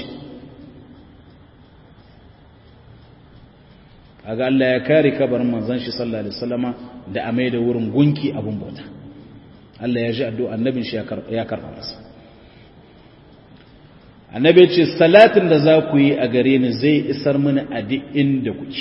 kaga Allah ya kare kabarin manzon shi sallallahu alaihi wasallama da amai da wurin gunki abun bauta Allah ya ji addu'a annabin shi ya karba masa annabi ya ce salatin da za ku yi a gare ni zai isar mini a duk inda kuke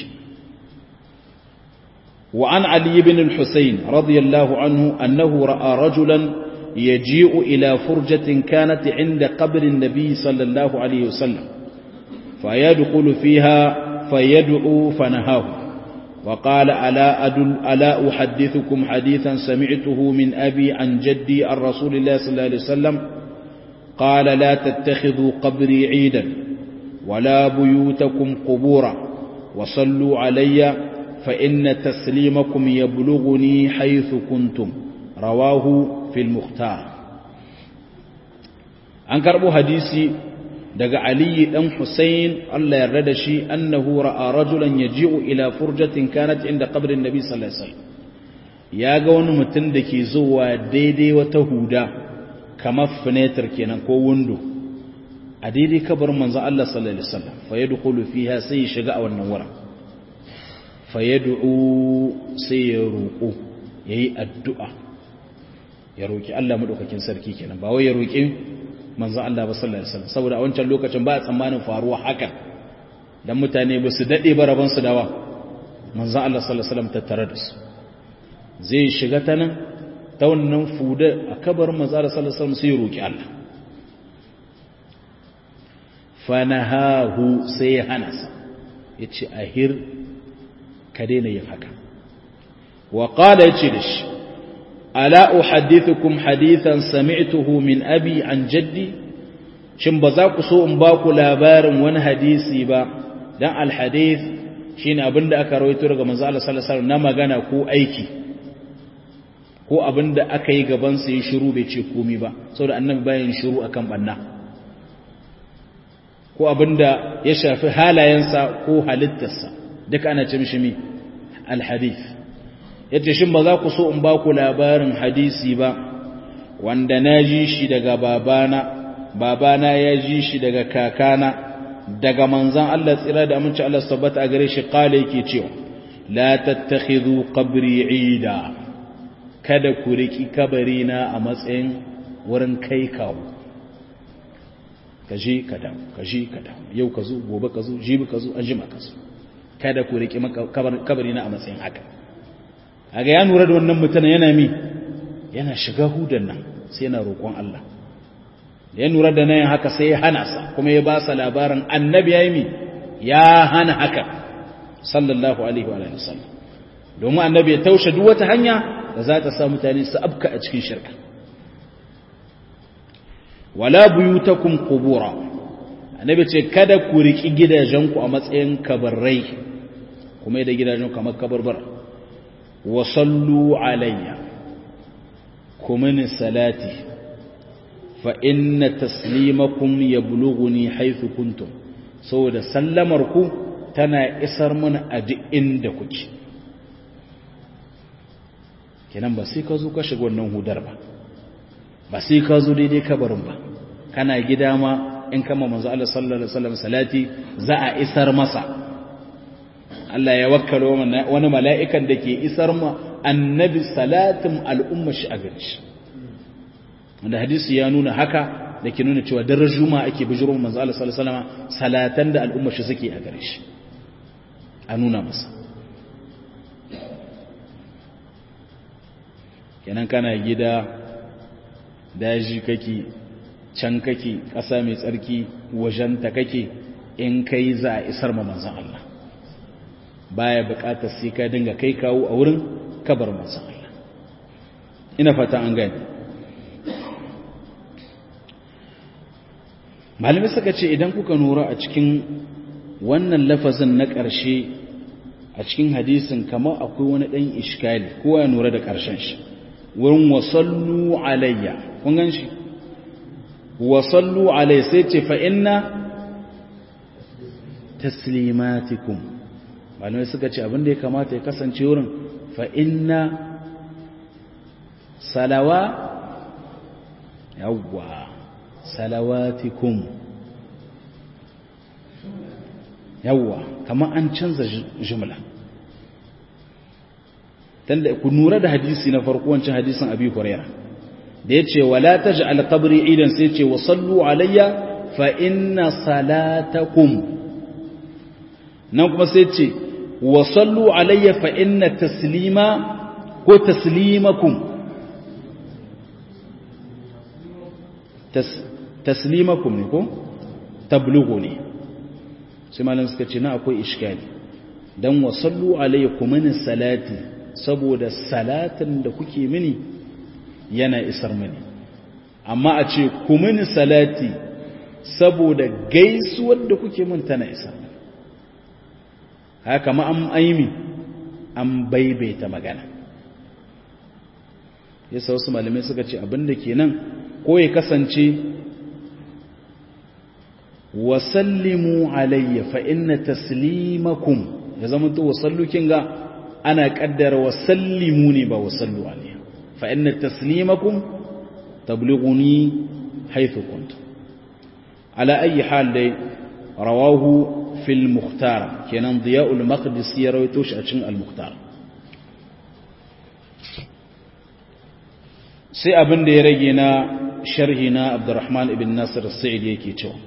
wa an ali ibn al-husayn radiyallahu anhu annahu ra'a rajulan yaji'u ila furjatin kanat 'inda qabri an-nabi sallallahu alaihi wasallam fayadkhulu fiha فيدعو فنهاه وقال ألا أدل ألا أحدثكم حديثا سمعته من أبي عن جدي عن رسول الله صلى الله عليه وسلم قال لا تتخذوا قبري عيدا ولا بيوتكم قبورا وصلوا علي فإن تسليمكم يبلغني حيث كنتم رواه في المختار أنكر أبو حديثي daga Ali dan Hussein Allah ya yarda da shi annahu ra'a rajulan yaji'u ila furjatin kanat inda qabrin nabi sallallahu alaihi wasallam ya ga wani mutum da ke zuwa daidai wata huda kamar fenêtre kenan ko window a daidai kabarin manzon Allah sallallahu alaihi wasallam fa yadkhulu fiha sai ya shiga a wannan wurin fa yad'u sai ya roƙo yayi addu'a ya roki Allah madaukakin sarki kenan ba wai ya roki manzon Allah ba sallallahu alaihi wasallam saboda a wancan lokacin ba a tsammanin faruwa hakan dan mutane ba su dade ba raban su dawa manzon Allah sallallahu alaihi wasallam tattare da su zai shiga ta nan ta wannan fuda a kabarin manzon Allah sallallahu alaihi wasallam sai ya roki Allah fanahahu sai ya hana sa yace ahir ka daina yin haka wa qala yace da shi ala uhaddithukum hadithan sami'tuhu min abi an jaddi shin ba za ku so in ba ku labarin wani hadisi ba dan alhadith shine abinda aka rawaito daga manzo Allah sallallahu alaihi wasallam na magana ko aiki ko abinda aka yi gaban sa yi shiru bai ce komai ba saboda annabi bayan shiru akan banna ko abinda ya shafi halayensa ko halittarsa duka ana ce mishi mi alhadith yace shin ba za ku so in ba ku labarin hadisi ba wanda na ji shi daga babana babana ya ji shi daga kakana daga manzan Allah tsira da aminci Allah sabbata a gare shi kala yake cewa la tattakhidhu qabri ida kada ku riki kabarina a matsayin wurin kai kawo kaje ka dawo kaje ka dawo yau ka zo gobe ka zo jibi ka zo anjima ka zo kada ku riki kabarina a matsayin haka kaga ya nura da wannan mutane yana mi yana shiga hudan nan sai yana roƙon Allah ya nura da nan haka sai ya hana sa kuma ya ba sa labarin annabi yayi mi ya hana haka sallallahu alaihi wa alihi wasallam domin annabi ya taushe duk wata hanya da za ta sa mutane su abka a cikin shirka wala buyutakum qubura annabi ce kada ku riki gidajenku a matsayin kabarrai kuma da gidajen kamar kabarbar wa sallu alayya kuma ni salati fa inna taslimakum yablughuni haythu kuntum saboda sallamar ku tana isar mana a duk inda kuke kenan ba sai ka zo ka shiga wannan hudar ba ba sai ka zo daidai kabarin ba kana gida ma in kama manzo Allah sallallahu alaihi wasallam salati za a isar masa Allah ya wakkalo wani mala'ikan da ke isar ma annabi salatin al'umma shi a gare shi wanda hadisi ya nuna haka da ke nuna cewa daren juma'a ake bijiro manzo Allah sallallahu alaihi wasallam salatan da al'umma shi suke a gare shi a nuna masa kenan kana gida daji kake can kake ƙasa mai tsarki wajenta kake in kai za a isar ma manzon Allah baya buƙatar sai ka dinga kai kawo a wurin kabar manzon Allah ina fata an gani malamai suka ce idan kuka nura a cikin wannan lafazin na ƙarshe a cikin hadisin kamar akwai wani ɗan iskali kowa ya nura da ƙarshen shi wurin wasallu alayya kun gan shi wasallu alayya sai ce fa inna taslimatikum malamai suka ce abinda ya kamata ya kasance wurin fa inna salawa yawwa salawatikum yawwa kamar an canza jumla tunda ku nura da hadisi na farko wancan hadisin Abi Hurairah da yace wala taj'al qabri idan sai yace wa sallu alayya fa inna salatakum nan kuma sai yace wa sallu alayya fa inna taslima ko taslimakum tas taslimakum ne ko tablughuni sai malan suka ce na akwai iskali dan wa sallu alayya kuma ni salati saboda salatin da kuke mini yana isar mini amma a ce ku mini salati saboda gaisuwar da kuke min tana isar mini haka ma an aimi an baibaita magana yasa wasu malamai suka ce abinda kenan ko ya kasance wasallimu alayya fa inna taslimakum ya zama to wasallukin ga ana kaddara wasallimu ne ba wasallu alayhi fa inna taslimakum tablighuni haythu kuntum ala ayi hal dai rawahu fil mukhtar kenan diya'ul maqdisi ya rawaito shi a cikin al mukhtar sai abin da ya rage na sharhi na Abdurrahman ibn Nasir as-Sa'idi yake cewa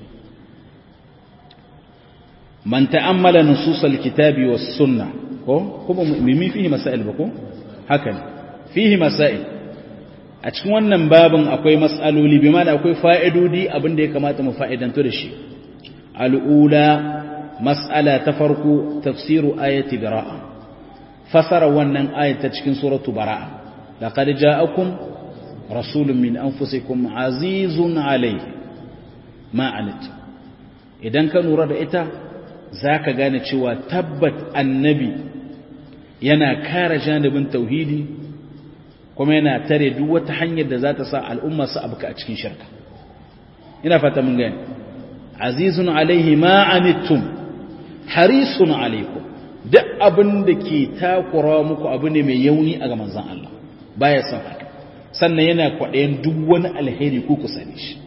man ta'ammala nusus al-kitabi was-sunnah ko kuma mimi fihi masail ba ko haka ne fihi masail a cikin wannan babin akwai mas'aloli bi ma'ana akwai fa'idodi abin da ya kamata mu fa'idanto da shi al-ula mas'ala ta farko tafsiru ayati bara'a fasara wannan ayat ta cikin suratu bara'a laqad ja'akum rasulun min anfusikum azizun alayhi ma anittum idan ka lura da ita zaka gane cewa tabbat annabi yana kare janibin tauhidi kuma yana tare duk wata hanyar da za ta sa al'umma su abuka a cikin shirka ina fata mun gane azizun alaihi ma anittum harisun alaikum duk abin da ke takura muku abu ne mai yauni a ga manzon Allah baya son haka sannan yana kwaɗayin duk wani alheri ku ku sani shi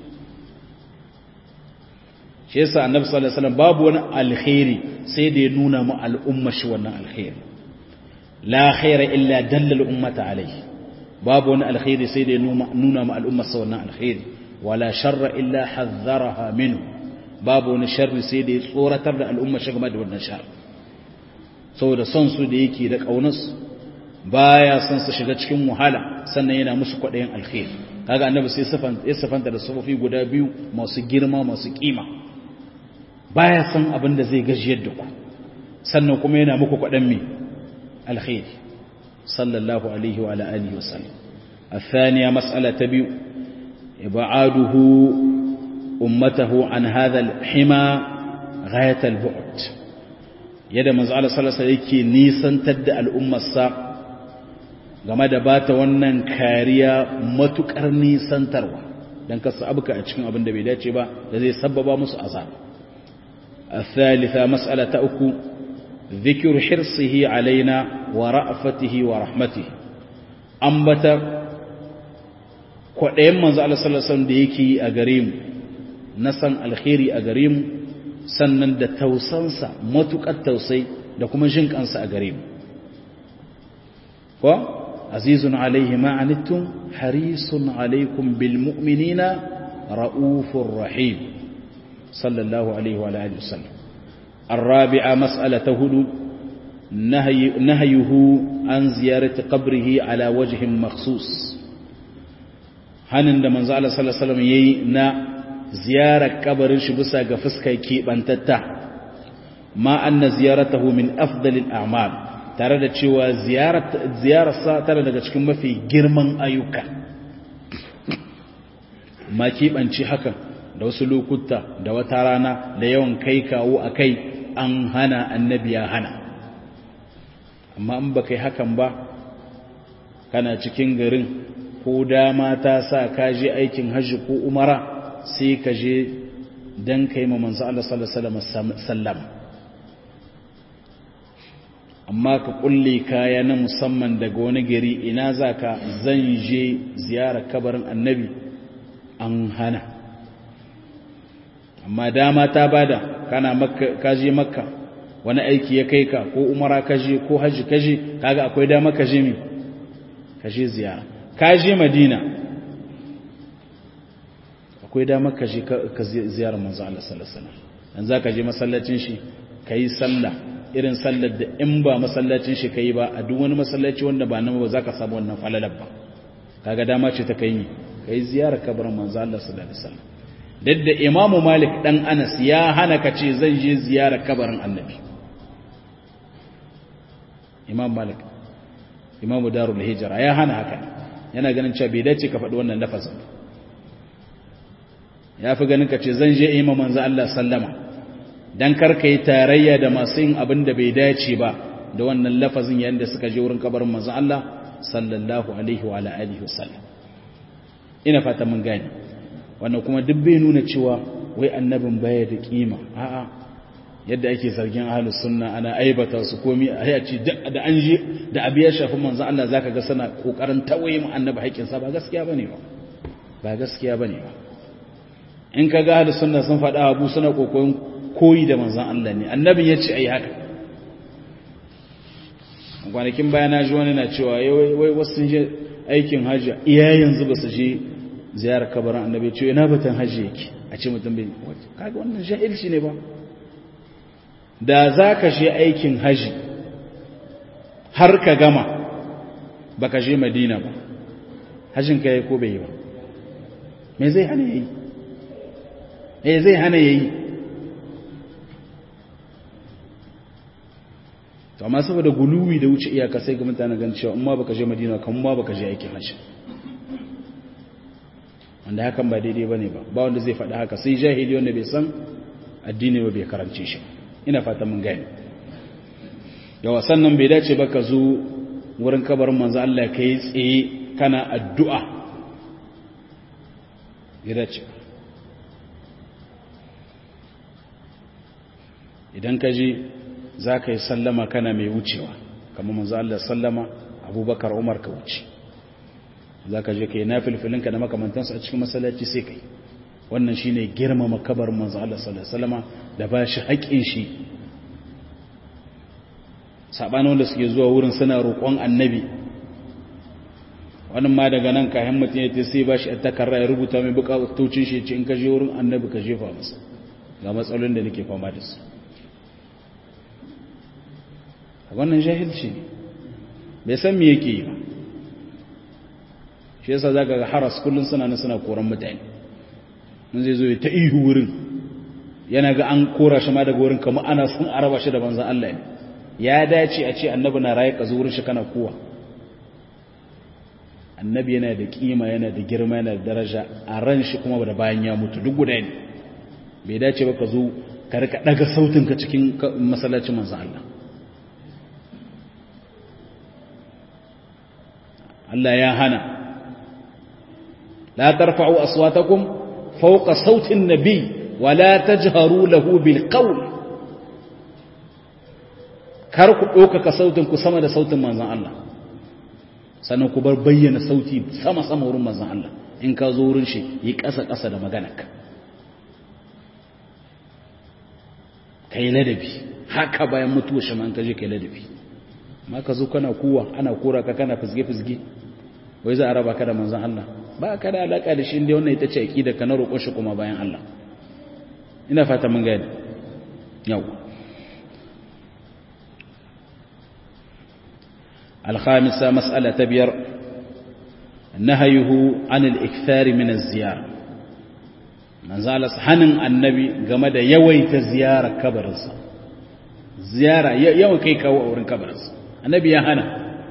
shi yasa annabi sallallahu alaihi wasallam babu wani alheri sai da ya nuna mu al'umma shi wannan alheri la khaira illa dalla al'ummata alaihi babu wani alheri sai da ya nuna mu al'umma sa wannan alheri wala sharra illa hadharaha minhu babu wani sharri sai da ya tsoratar da al'umma shi game da wannan sharri saboda son su da yake da kaunarsu baya son su shiga cikin wahala sannan yana musu kwaɗayin alkhairi kaga annabi sai ya safanta da sufofi guda biyu masu girma masu kima baya son abin da zai gajiyar da ku sannan kuma yana muku kwaɗan mai alkhairi sallallahu alaihi wa alihi wa sallam الثانية مسألة تبيو إبعاده أمته عن هذا الحمى غاية البعد يد مزعل صلى الله عليه وسلم نيسان تد الأمة الساق game da ba ta wannan kariya matukar nisantarwa don kasa abuka a cikin abin da bai dace ba da zai sabbaba musu azab. الثالثة مسألة أكو ذكر حرصه علينا ورأفته ورحمته أنبت قدام من زال صلى الله عليه وسلم ديكي أغريم نسان الخيري أغريم سنن دا توسنسا متك التوسي دا كما جنك أنسا أغريم و عزيز عليه ما عنتم حريص عليكم بالمؤمنين رؤوف رحيم صلى الله عليه وعلى آله وسلم. الرابعة مسألة هدو نهي نهيه عن زيارة قبره على وجه مخصوص هنن da manzo Allah sallallahu alaihi wasallam yayi na ziyarar kabarin shi bisa ga fuskar kebantatta ma anna ziyaratahu min afdalil a'mal tare da cewa ziyarar ziyararsa tare daga cikin mafi girman ayyuka ma kebanci hakan da wasu lokuta da wata rana da yawan kai kawo akai an hana annabi ya hana amma in baka yi hakan ba kana cikin garin ko dama ta sa ka je aikin hajji ko umara sai ka je dan kai ma manzo Allah sallallahu alaihi wasallam amma ka kulle kaya na musamman daga wani gari ina zaka zan je ziyarar kabarin annabi an hana amma dama ta bada kana makka kaje makka wani aiki ya kai ka ko umara kaje ko haji kaje kaga akwai dama kaje mi kaje ziyara kaje madina akwai dama kaje ka ziyara manzo Allah sallallahu alaihi wasallam dan zaka je masallacin shi kai sallah irin sallar da in ba masallacin shi kai ba a duk wani masallaci wanda ba nan ba zaka samu wannan falalar ba kaga dama ce ta kai ni kai ziyara kabarin manzo Allah sallallahu alaihi wasallam dadda imamu malik dan anas ya hana ka ce zan je ziyara kabarin annabi imam malik imamu darul hijra ya hana haka yana ganin cewa bai dace ka faɗi wannan lafazin ya fi ganin ka ce zan je imam manzo Allah sallama dan karka yi tarayya da masu yin abin da bai dace ba da wannan lafazin yayin da suka je wurin kabarin manzo Allah sallallahu alaihi wa alihi wasallam ina fata mun gane wannan kuma duk bai nuna cewa wai annabin baya da kima a'a yadda ake zargin ahlus sunna ana aibata su komai a yaci da an je da abiya shafi manzon Allah zaka ga suna kokarin tawaye mu annabi haƙin sa ba gaskiya bane ba ba gaskiya bane ba in kaga ahlus sunna sun faɗa abu suna kokoyin koyi da manzon Allah ne annabin yace ai haka kwanakin bayana ji wani na cewa wai wasu sun je aikin hajji iya yanzu ba su je ziyarar kabarin annabi ce ina batan hajji yake a ce mutum bai kaga wannan jahilci ne ba da za ka je aikin hajji har ka gama ba ka je madina ba hajjin ka yi ko bai yi ba me zai hana yayi me zai hana yayi to amma saboda guluwi da wuce iyaka sai ga mutane gan cewa in ma baka je madina kan ma baka je aikin hajji wanda hakan ba daidai bane ba ba wanda zai faɗi haka sai jahili wanda bai san addini ba bai karance shi ina fata mun gane yawa sannan bai dace ba ka zo wurin kabarin manzo Allah kai tsaye kana addu'a bai dace idan ka je za ka yi sallama kana mai wucewa kamar manzo Allah sallama Abubakar Umar ka wuce za ka je ka yi nafilfilinka da makamantansu a cikin masallaci sai kai wannan shi ne girmama kabarin manzo Allah sallallahu alaihi wasallama da ba shi haƙƙin shi saɓanin wanda suke zuwa wurin suna roƙon annabi wannan ma daga nan kayan mutum ya ce sai ba shi a takarra ya rubuta mai buƙatocin shi ce in ka je wurin annabi ka jefa masa ga matsalolin da nake fama da su wannan jahilci ne bai san me yake yi ba shi yasa zaka ga haras kullun suna nan suna koran mutane mun zai zo ta ihu wurin yana ga an kora shi ma daga wurin kamar ana sun araba shi da manzon Allah ne ya dace a ce annabi na raye ka zo wurin shi kana kowa annabi yana da kima yana da girma yana da daraja a ran shi kuma da bayan ya mutu duk guda ne bai dace ba ka zo ka rika daga sautin ka cikin masallacin manzon Allah Allah ya hana la tarfa'u aswatakum fawqa sauti an-nabi wa la tajharu lahu bil qawl kar ku ɗaukaka sautin ku sama da sautin manzon Allah sannan ku bar bayyana sauti sama sama wurin manzon Allah in ka zo wurin shi yi ƙasa ƙasa da maganarka kai ladabi haka bayan mutuwar shi man ka je kai ladabi amma ka zo kana kuwa ana kora ka kana fisge fisge wai za a raba ka da manzon Allah ba ka da alaka da shi inda wannan ita ce aqida ka na roƙon shi kuma bayan Allah ina fata mun gane yau الخامسة مسألة تبير نهيه عن الإكثار من الزيارة من زال حنن النبي قمد يويت زيارة كبرس زيارة يوي كيكا وورن كبرس النبي يا هنا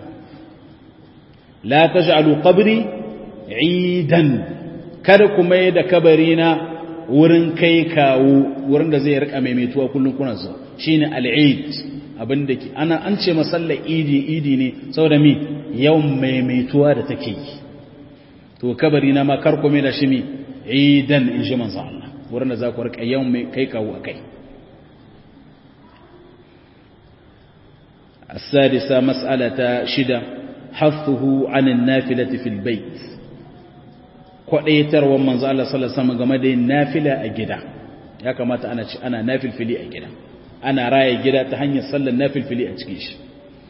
لا تجعلوا قبري عيدا كركم يد كبرينا ورن كيكا ورن زي رك أميميتوا كلن كنا زو شين العيد abin da ke ana an ce masallar idi idi ne saboda mi yawan maimaituwa da take yi to kabari na ma kar kome da shi mi idan in ji manzo Allah wurin da za ku rika yawan mai kai kawo akai السادسة مسألة شدة حثه عن النافلة في البيت قديتر ومن الله صلى الله عليه وسلم game da nafila a gida ya kamata ana ci ana nafil fili a gida ana raye gida ta hanyar sallar nafilfili a cikin shi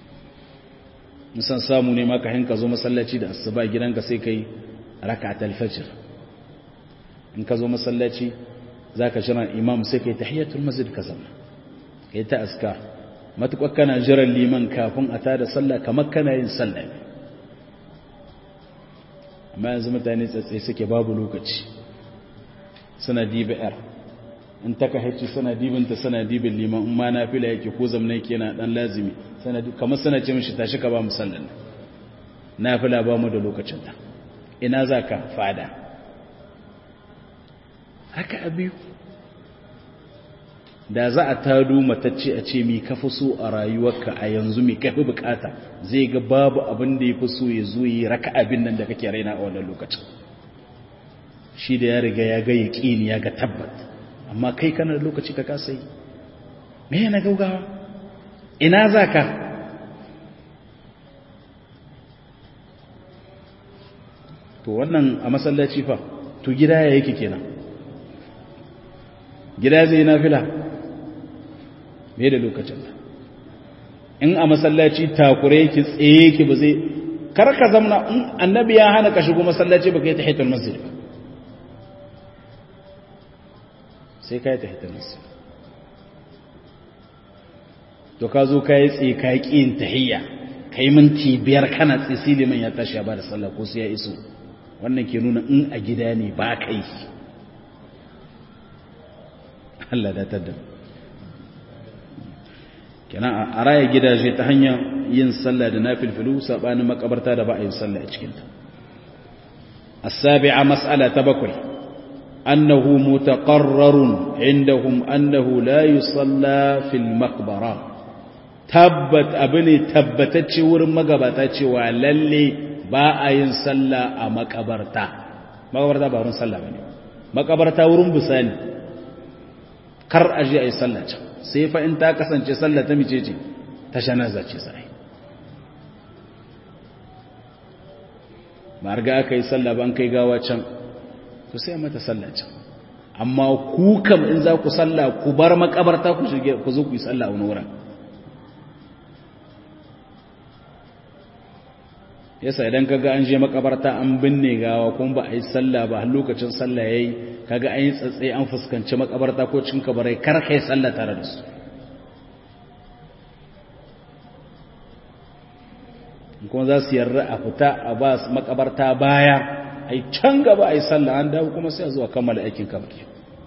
musan samu ne maka hinka zo masallaci da asuba gidanka sai kai rak'atul fajr in ka zo masallaci zaka jira imam sai kai tahiyatul masjid ka zama kai ta askar matukar kana jiran liman kafin a tada sallah kamar kana yin sallah amma yanzu mutane tsatsi suke babu lokaci suna dibi yar in ta kahaici sana dibinta sana dibin liman in ma na fila yake ko zamna yake na dan lazimi kamar sana ce mishi tashi ka ba mu sallan na fila ba mu da lokacin ta ina zaka fada haka abiyu da za a tado matacce a ce mi kafi so a rayuwarka a yanzu mi kafi bukata zai ga babu abin da yafi so ya zo yi raka abin nan da kake raina a wannan lokacin shi da ya riga ya ga yaqini ya ga tabbata amma kai kana da lokaci ka kasa yi me yana gaugawa ina za ka to wannan a masallaci fa to gida ya yake kenan gida zai na fila me da lokacin in a masallaci takure yake tsaye yake ba zai kar ka zamna in annabi ya hana ka shigo masallaci baka yi tahiyatul masjid ba sai ka yi tahiyatul masjid to ka zo ka yi tsaye ka yi ƙin tahiyya ka yi minti biyar kana tsisi liman ya tashi ya ba da sallah ko sai ya iso wannan ke nuna in a gida ne ba ka yi Allah da tadda kenan a raya gidaje ta hanyar yin sallah da nafilfilu sabanin makabarta da ba a yin sallah a cikinta as-sabi'a mas'ala ta bakwai annahu mutaqarrarun indahum annahu la yusalla fil maqbara tabbat abune tabbatacce wurin magabata cewa lalle ba a yin sallah a makabarta makabarta ba wurin sallah bane makabarta wurin busani kar aje ayi sallah can sai fa in ta kasance sallah ta mice ce ta shanaza ce sai ba riga aka yi sallah ba an kai gawa can to sai mata sallah can amma ku kam in za ku sallah ku bar makabarta ku shige ku zo ku yi sallah a wani wurin yasa idan kaga an je makabarta an binne gawa kuma ba a yi sallah ba har lokacin sallah yayi kaga an yi tsatse an fuskanci makabarta ko cikin kabarai kar kai sallah tare da su kuma za su yarda a fita a ba makabarta baya ai can gaba ai sallah an dawo kuma sai a zo a kammala aikin kabari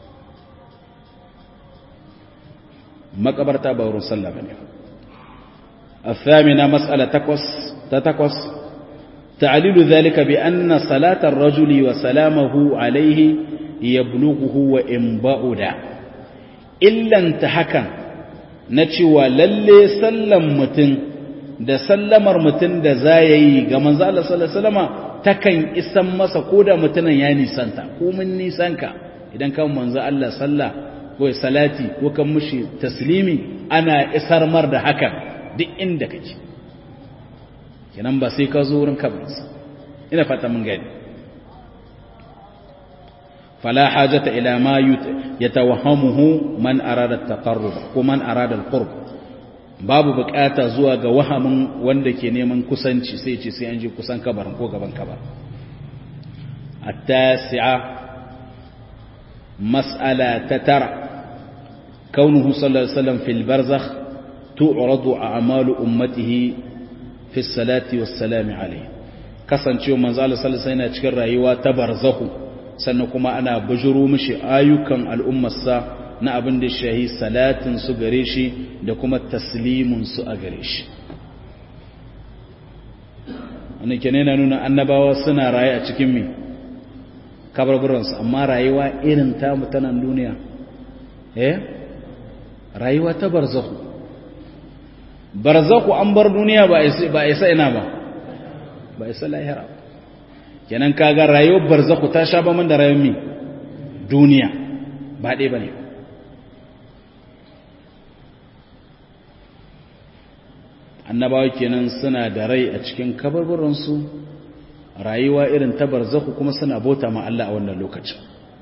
makabarta ba wurin sallah bane الثامنة مسألة تقص تتقص تعليل ذلك بأن صلاة الرجل وسلامه عليه يبلغه وإن بعد إلا انتحكا نتشوى للي سلم متن da sallamar mutum da za ya yi ga manzo Allah sallallahu alaihi wasallama takan isan masa koda mutumin ya nisanta ko mun nisanka idan kan manzo Allah sallah ko salati ko kan mushi taslimi ana isar mar da hakan duk inda kake kenan ba sai ka zo wurin kabarinsa ina fata mun gani fala hajata ila ma yatawahhamuhu man arada at-taqarrub ko man arada al-qurb babu bukata zuwa ga wahamin wanda ke neman kusanci sai ce sai an je kusan kabarin ko gaban kabar at-tasi'a mas'ala tatara kaunuhu sallallahu alaihi wasallam fil barzakh tu'radu a'malu ummatihi fi salati wassalami alayhi kasancewa manzo Allah sallallahu alaihi wasallam yana cikin rayuwa ta barzakhu sannan kuma ana bujuro mishi ayyukan al'ummarsa na abin da shahi salatin su gare shi da kuma taslimun su a gare shi wannan kenan yana nuna annabawa suna raye a cikin mi kabarburan su amma rayuwa irin ta mutanen duniya eh rayuwa ta barzakhu barzakhu an bar duniya ba ba isa ina ba ba isa lahira kenan kaga rayuwar barzakhu ta sha ba man da rayuwar mi duniya ba dai bane annabawa kenan suna da rai a cikin kabarburan su rayuwa irin ta barzakhu kuma suna bauta ma Allah a wannan lokacin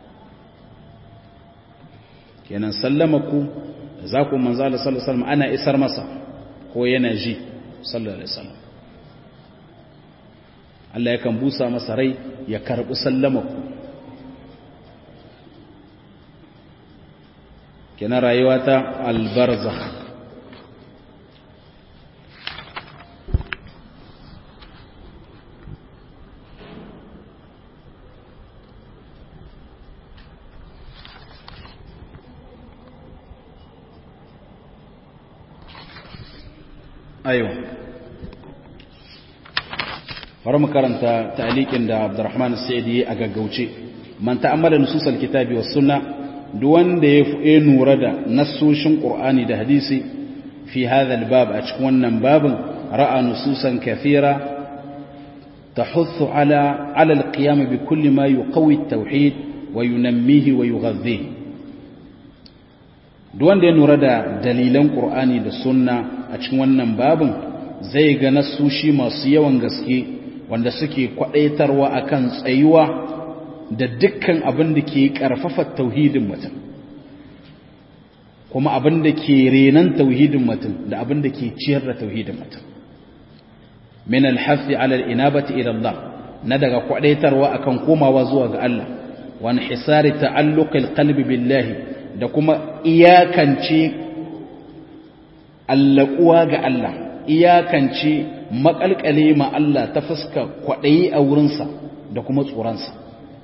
kenan sallamaku za ku manzo Allah sallallahu alaihi wasallam ana isar masa ko yana ji sallallahu alaihi wasallam Allah yakan busa masa rai ya karbi sallamaku kenan rayuwa ta albarzakh أيوة فرم كرنت تعليق عند عبد الرحمن السعدي أجاوشي من تأمل نصوص الكتاب والسنة دوان ده نورد نصوص قرآني ده حديثي في هذا الباب أشكون باب رأى نصوصا كثيرة تحث على على القيام بكل ما يقوي التوحيد وينميه ويغذيه duwan da ya nura da dalilan ƙur'ani da sunna a cikin wannan babin zai ga nasoshi masu yawan gaske wanda suke kwadaitarwa akan tsayuwa da dukkan abin da ke ƙarfafa tauhidin mutum kuma abin da ke renan tauhidin mutum da abin da ke ciyar da tauhidin mutum min al-hafi ala al-inabati ila Allah na daga kwadaitarwa akan komawa zuwa ga Allah wa inhisari ta'alluq al-qalbi billahi da kuma iyakance allaquwa ga Allah iyakance makalkale ma Allah ta fuska kwadayi a wurinsa da kuma tsoransa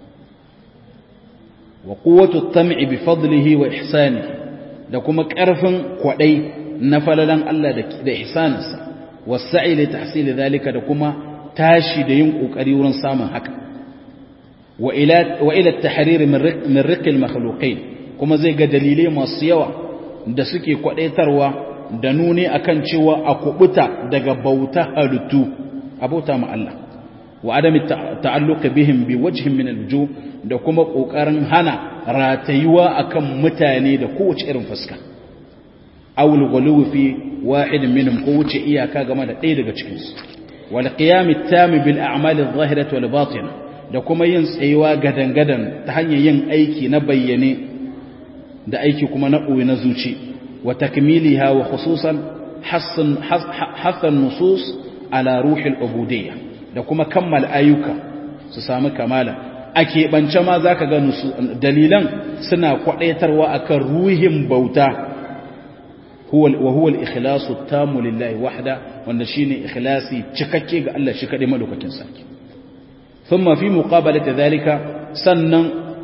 wa quwwatu at-tam'i bi fadlihi wa ihsanihi da kuma karfin kwadai na falalan Allah da ihsaninsa wasa'i li tahsil dhalika da kuma tashi da yin kokari wurin samun haka wa ila wa ila at-tahrir min riq al-makhluqin kuma zai ga dalilai masu yawa da suke kwadaitarwa da nuni akan cewa a kubuta daga bauta halittu abota ma Allah wa adami ta'alluq bihim bi wajhin min al-wujuh da kuma kokarin hana ratayuwa akan mutane da kowace irin fuska aw al-ghuluw fi wahid minhum kowace iyaka game da ɗaya daga cikin su wal qiyam at-tam bil a'mal adh-dhahirah wal batinah da kuma yin tsayuwa gadangadan ta hanyar yin aiki na bayyane da aiki kuma na ɓoye na zuci wa takmiliha wa khususan hassan hassan nusus ala ruhil ubudiyya da kuma kammala ayyuka su samu kamala a keɓance ma zaka ga dalilan suna kwadaitarwa akan ruhin bauta huwa wa huwa al-ikhlasu at-tamu lillahi wahda wanda shine ikhlasi cikakke ga Allah shi kadai madaukakin sarki thumma fi muqabalati dhalika sannan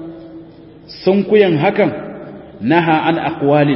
sun kuyan hakan naha an aqwalin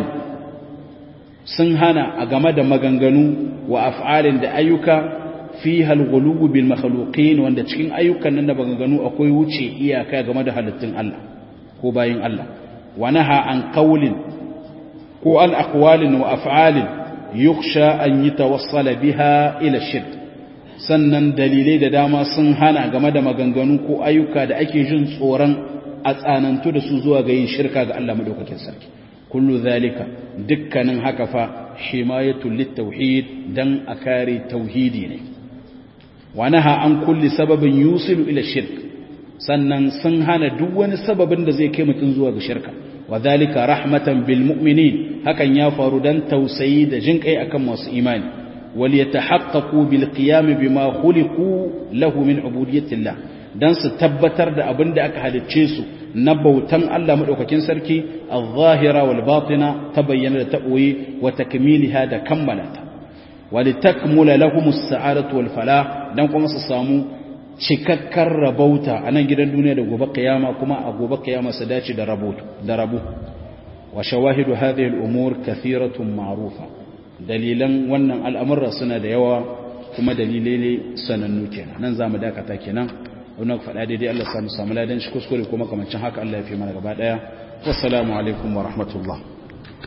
sun hana a game da maganganu wa af'alin da ayyuka fiha al-ghuluw bil makhluqin wanda cikin ayyukan nan da maganganu akwai wuce iyaka game da halittun Allah ko bayin Allah wa naha an qawlin ko an aqwalin wa af'alin yukhsha an yatawassala biha ila shirk sannan dalilai da dama sun hana game da maganganu ko ayyuka da ake jin tsoron a tsanantu da su zuwa ga yin shirka ga Allah madaukakin sarki kullu zalika dukkanin haka fa himayatul litauhid dan akari tauhidi ne wa naha an kulli sababin yusilu ila shirk sannan sun hana duk wani sababin da zai kai mutun zuwa ga shirka wa zalika rahmatan bil mu'minin hakan ya faru dan tausayi da jinkai akan masu imani wal yatahaqqaqu bil qiyam bima khuliqu lahu min ubudiyyatillah dan su tabbatar da abin da aka halicce su na bautan Allah madaukakin sarki al-zahira wal batina tabayyana da ta'wi wa takmiliha da kammalata wa litakmula lahum as-sa'adatu wal falah dan kuma su samu cikakkar rabauta a nan gidan duniya da gobe kiyama kuma a gobe kiyama su dace da rabutu da rabu wa shawahidu hadhihi al-umur kathiratun ma'rufa dalilan wannan al'amura suna da yawa kuma dalilai ne sanannu kenan nan zamu dakata kenan wannan faɗa daidai Allah samu samu ladan shi kuskure kuma kamancin haka Allah ya fi mana gaba daya wassalamu alaikum wa rahmatullah